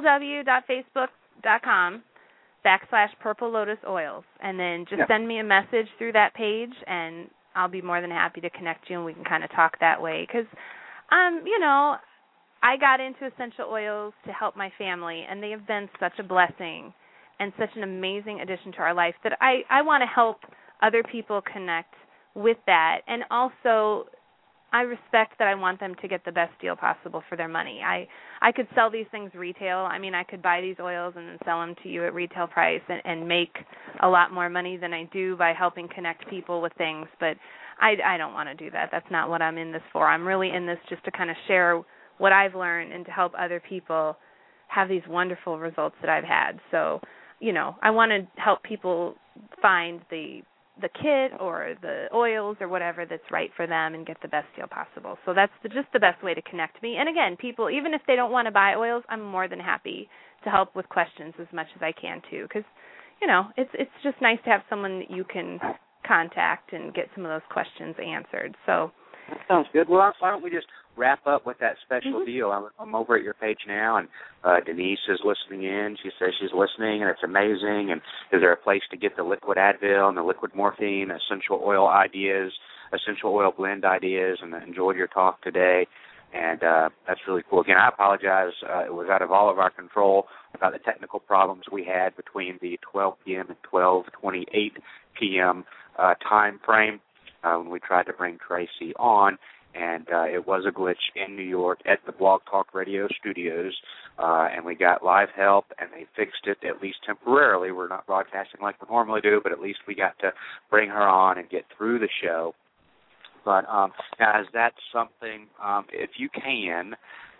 www.facebook.com backslash Purple Lotus Oils, and then just yeah. send me a message through that page, and I'll be more than happy to connect you, and we can kind of talk that way. Because, um, you know, I got into essential oils to help my family, and they have been such a blessing and such an amazing addition to our life that I, I want to help other people connect with that. And also, I respect that I want them to get the best deal possible for their money. I, I could sell these things retail. I mean, I could buy these oils and then sell them to you at retail price and, and make a lot more money than I do by helping connect people with things. But I, I don't want to do that. That's not what I'm in this for. I'm really in this just to kind of share what I've learned and to help other people have these wonderful results that I've had. So, you know, I want to help people find the the kit or the oils or whatever that's right for them and get the best deal possible. So that's the, just the best way to connect me. And again, people, even if they don't want to buy oils, I'm more than happy to help with questions as much as I can too, because, you know, it's it's just nice to have someone that you can contact and get some of those questions answered. So that sounds good. Well, why don't we just wrap up with that special mm-hmm. deal? I'm, I'm over at your page now, and uh, Denise is listening in. She says she's listening, and it's amazing. And is there a place to get the liquid Advil and the liquid morphine, essential oil ideas, essential oil blend ideas, and I enjoyed your talk today. And uh, that's really cool. Again, I apologize. Uh, it was out of all of our control about the technical problems we had between the twelve p.m. and twelve twenty-eight p.m. Uh, time frame uh, when we tried to bring Tracy on. And uh, it was a glitch in New York at the Blog Talk Radio studios, uh, and we got live help, and they fixed it, at least temporarily. We're not broadcasting like we normally do, but at least we got to bring her on and get through the show. But, um, guys, that's something, um, if you can,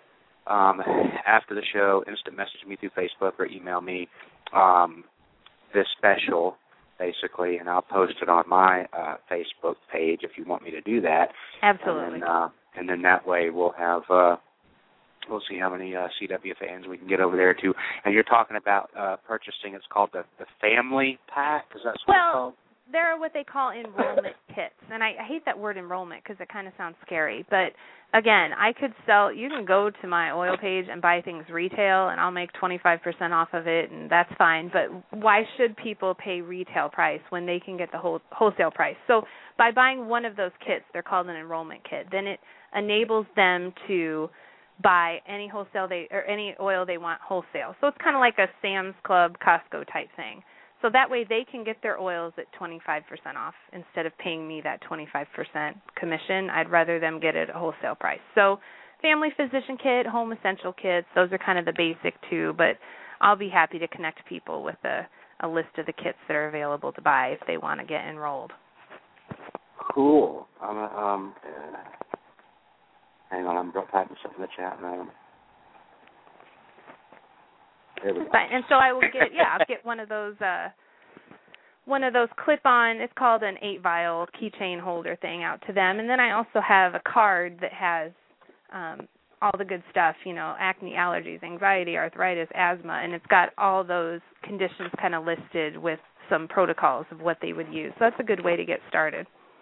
um, after the show, instant message me through Facebook or email me um, this special, basically, and I'll post it on my uh, Facebook page if you want me to do that. Absolutely. And then, uh, and then that way we'll have, uh, we'll see how many uh, C W fans we can get over there too. And you're talking about uh, purchasing, it's called the, the Family Pack, is that what well, it's called? They're what they call enrollment kits, and I, I hate that word enrollment because it kind of sounds scary. But again, I could sell. You can go to my oil page and buy things retail, and I'll make twenty-five percent off of it, and that's fine. But why should people pay retail price when they can get the whole wholesale price? So by buying one of those kits, they're called an enrollment kit. Then it enables them to buy any wholesale they or any oil they want wholesale. So it's kind of like a Sam's Club, Costco type thing. So that way they can get their oils at twenty-five percent off instead of paying me that twenty-five percent commission. I'd rather them get it at a wholesale price. So family physician kit, home essential kits, those are kind of the basic two, but I'll be happy to connect people with a, a list of the kits that are available to buy if they want to get enrolled. Cool. Um, um, uh, hang on, I'm typing stuff in the chat now. Fine. And so I will get yeah, I'll get one of those uh one of those clip on, it's called an eight vial keychain holder thing out to them. And then I also have a card that has um all the good stuff, you know, acne, allergies, anxiety, arthritis, asthma, and it's got all those conditions kind of listed with some protocols of what they would use. So that's a good way to get started.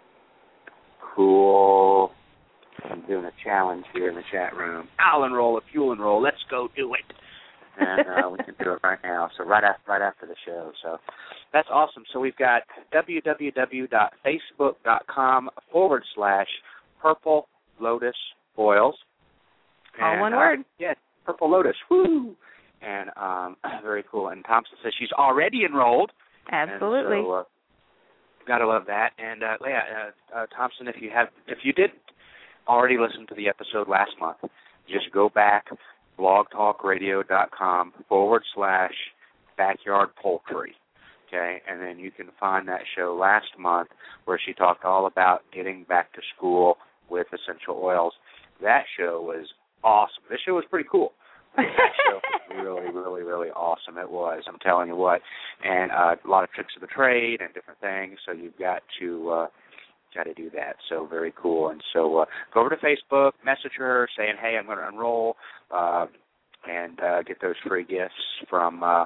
Cool. I'm doing a challenge here in the chat room. I'll enroll if you'll enroll. Let's go do it. and uh, we can do it right now, so right after, right after the show. So that's awesome. So we've got www.facebook.com forward slash Purple Lotus Oils. All and, one uh, word. Yeah, Purple Lotus. Woo! And um, very cool. And Thompson says she's already enrolled. Absolutely. And so, uh, gotta love that. And uh, yeah, uh, uh, Thompson, if you have, if you did already listen to the episode last month, just go back. blogtalkradio.com forward slash backyard poultry, okay? And then you can find that show last month where she talked all about getting back to school with essential oils. That show was awesome. This show was pretty cool. That show was really, really, really awesome. It was. I'm telling you what. And uh, a lot of tricks of the trade and different things, so you've got to... Uh, got to do that. So very cool. And so uh, go over to Facebook, message her saying, hey, I'm going to enroll, uh, and uh, get those free gifts from uh,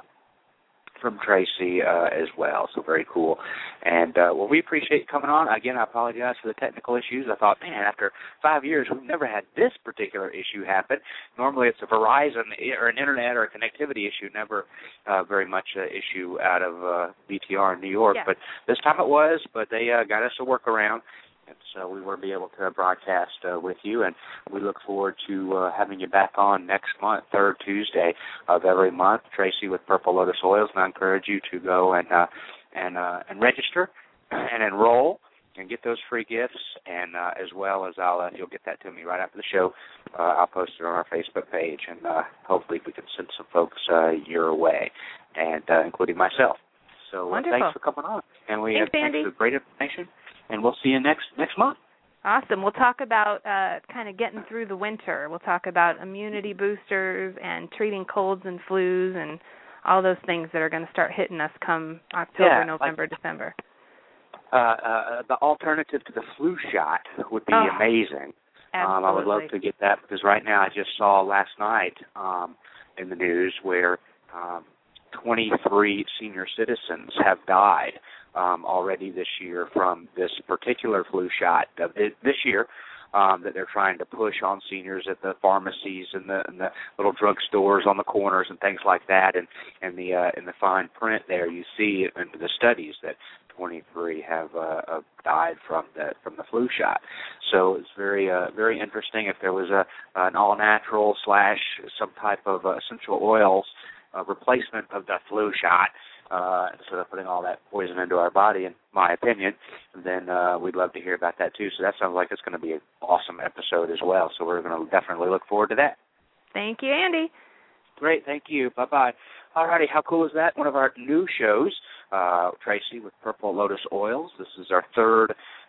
from Tracy uh, as well. So very cool. And, uh, well, we appreciate you coming on. Again, I apologize for the technical issues. I thought, man, after five years, we've never had this particular issue happen. Normally it's a Verizon or an Internet or a connectivity issue, never uh, very much an issue out of uh, B T R in New York. Yeah. But this time it was, but they uh, got us a workaround. And so we will be able to broadcast uh, with you, and we look forward to uh, having you back on next month, third Tuesday of every month. Tracy with Purple Lotus Oils, and I encourage you to go and uh, and uh, and register and enroll and get those free gifts, and uh, as well as I'll uh, you'll get that to me right after the show. Uh, I'll post it on our Facebook page, and uh, hopefully we can send some folks uh, your way, and uh, including myself. So uh, thanks for coming on, and we thanks, have Andy. thanks for great information. And we'll see you next next month. Awesome. We'll talk about uh, kind of getting through the winter. We'll talk about immunity boosters and treating colds and flus and all those things that are going to start hitting us come October, yeah, November, like, December. Uh, uh, the alternative to the flu shot would be oh, amazing. Um, I would love to get that because right now I just saw last night um, in the news where um, twenty-three senior citizens have died Um, already this year from this particular flu shot uh, this year um, that they're trying to push on seniors at the pharmacies and the, and the little drug stores on the corners and things like that. And, and the uh, in the fine print there, you see in the studies that twenty-three have uh, uh, died from the from the flu shot. So it's very uh, very interesting. If there was a an all natural slash some type of uh, essential oils uh, replacement of the flu shot. Uh, instead of putting all that poison into our body, in my opinion, then uh, we'd love to hear about that too. So that sounds like it's going to be an awesome episode as well. So we're going to definitely look forward to that. Thank you, Andy. Great, thank you. Bye-bye. All righty, how cool is that? One of our new shows, uh, Tracy with Purple Lotus Oils. This is our third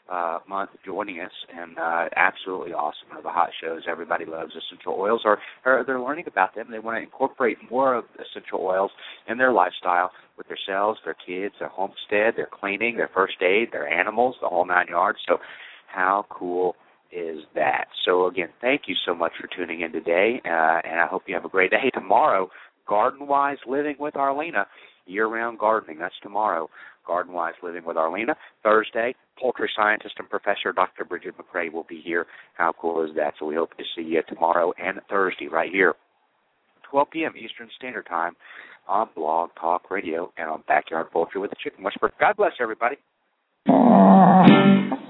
uh, month joining us, and uh, absolutely awesome. One of the hot shows. Everybody loves essential oils, or, or they're learning about them. They want to incorporate more of essential oils in their lifestyle with themselves, their kids, their homestead, their cleaning, their first aid, their animals, the whole nine yards. So how cool is that? So, again, thank you so much for tuning in today, uh, and I hope you have a great day. Tomorrow, Garden-Wise Living with Arlena, year-round gardening. That's tomorrow, Garden-Wise Living with Arlena. Thursday, poultry scientist and professor Doctor Bridget McRae will be here. How cool is that? So we hope to see you tomorrow and Thursday right here, twelve p.m. Eastern Standard Time on Blog Talk Radio and on Backyard Poultry with the Chicken Whisperer. God bless everybody.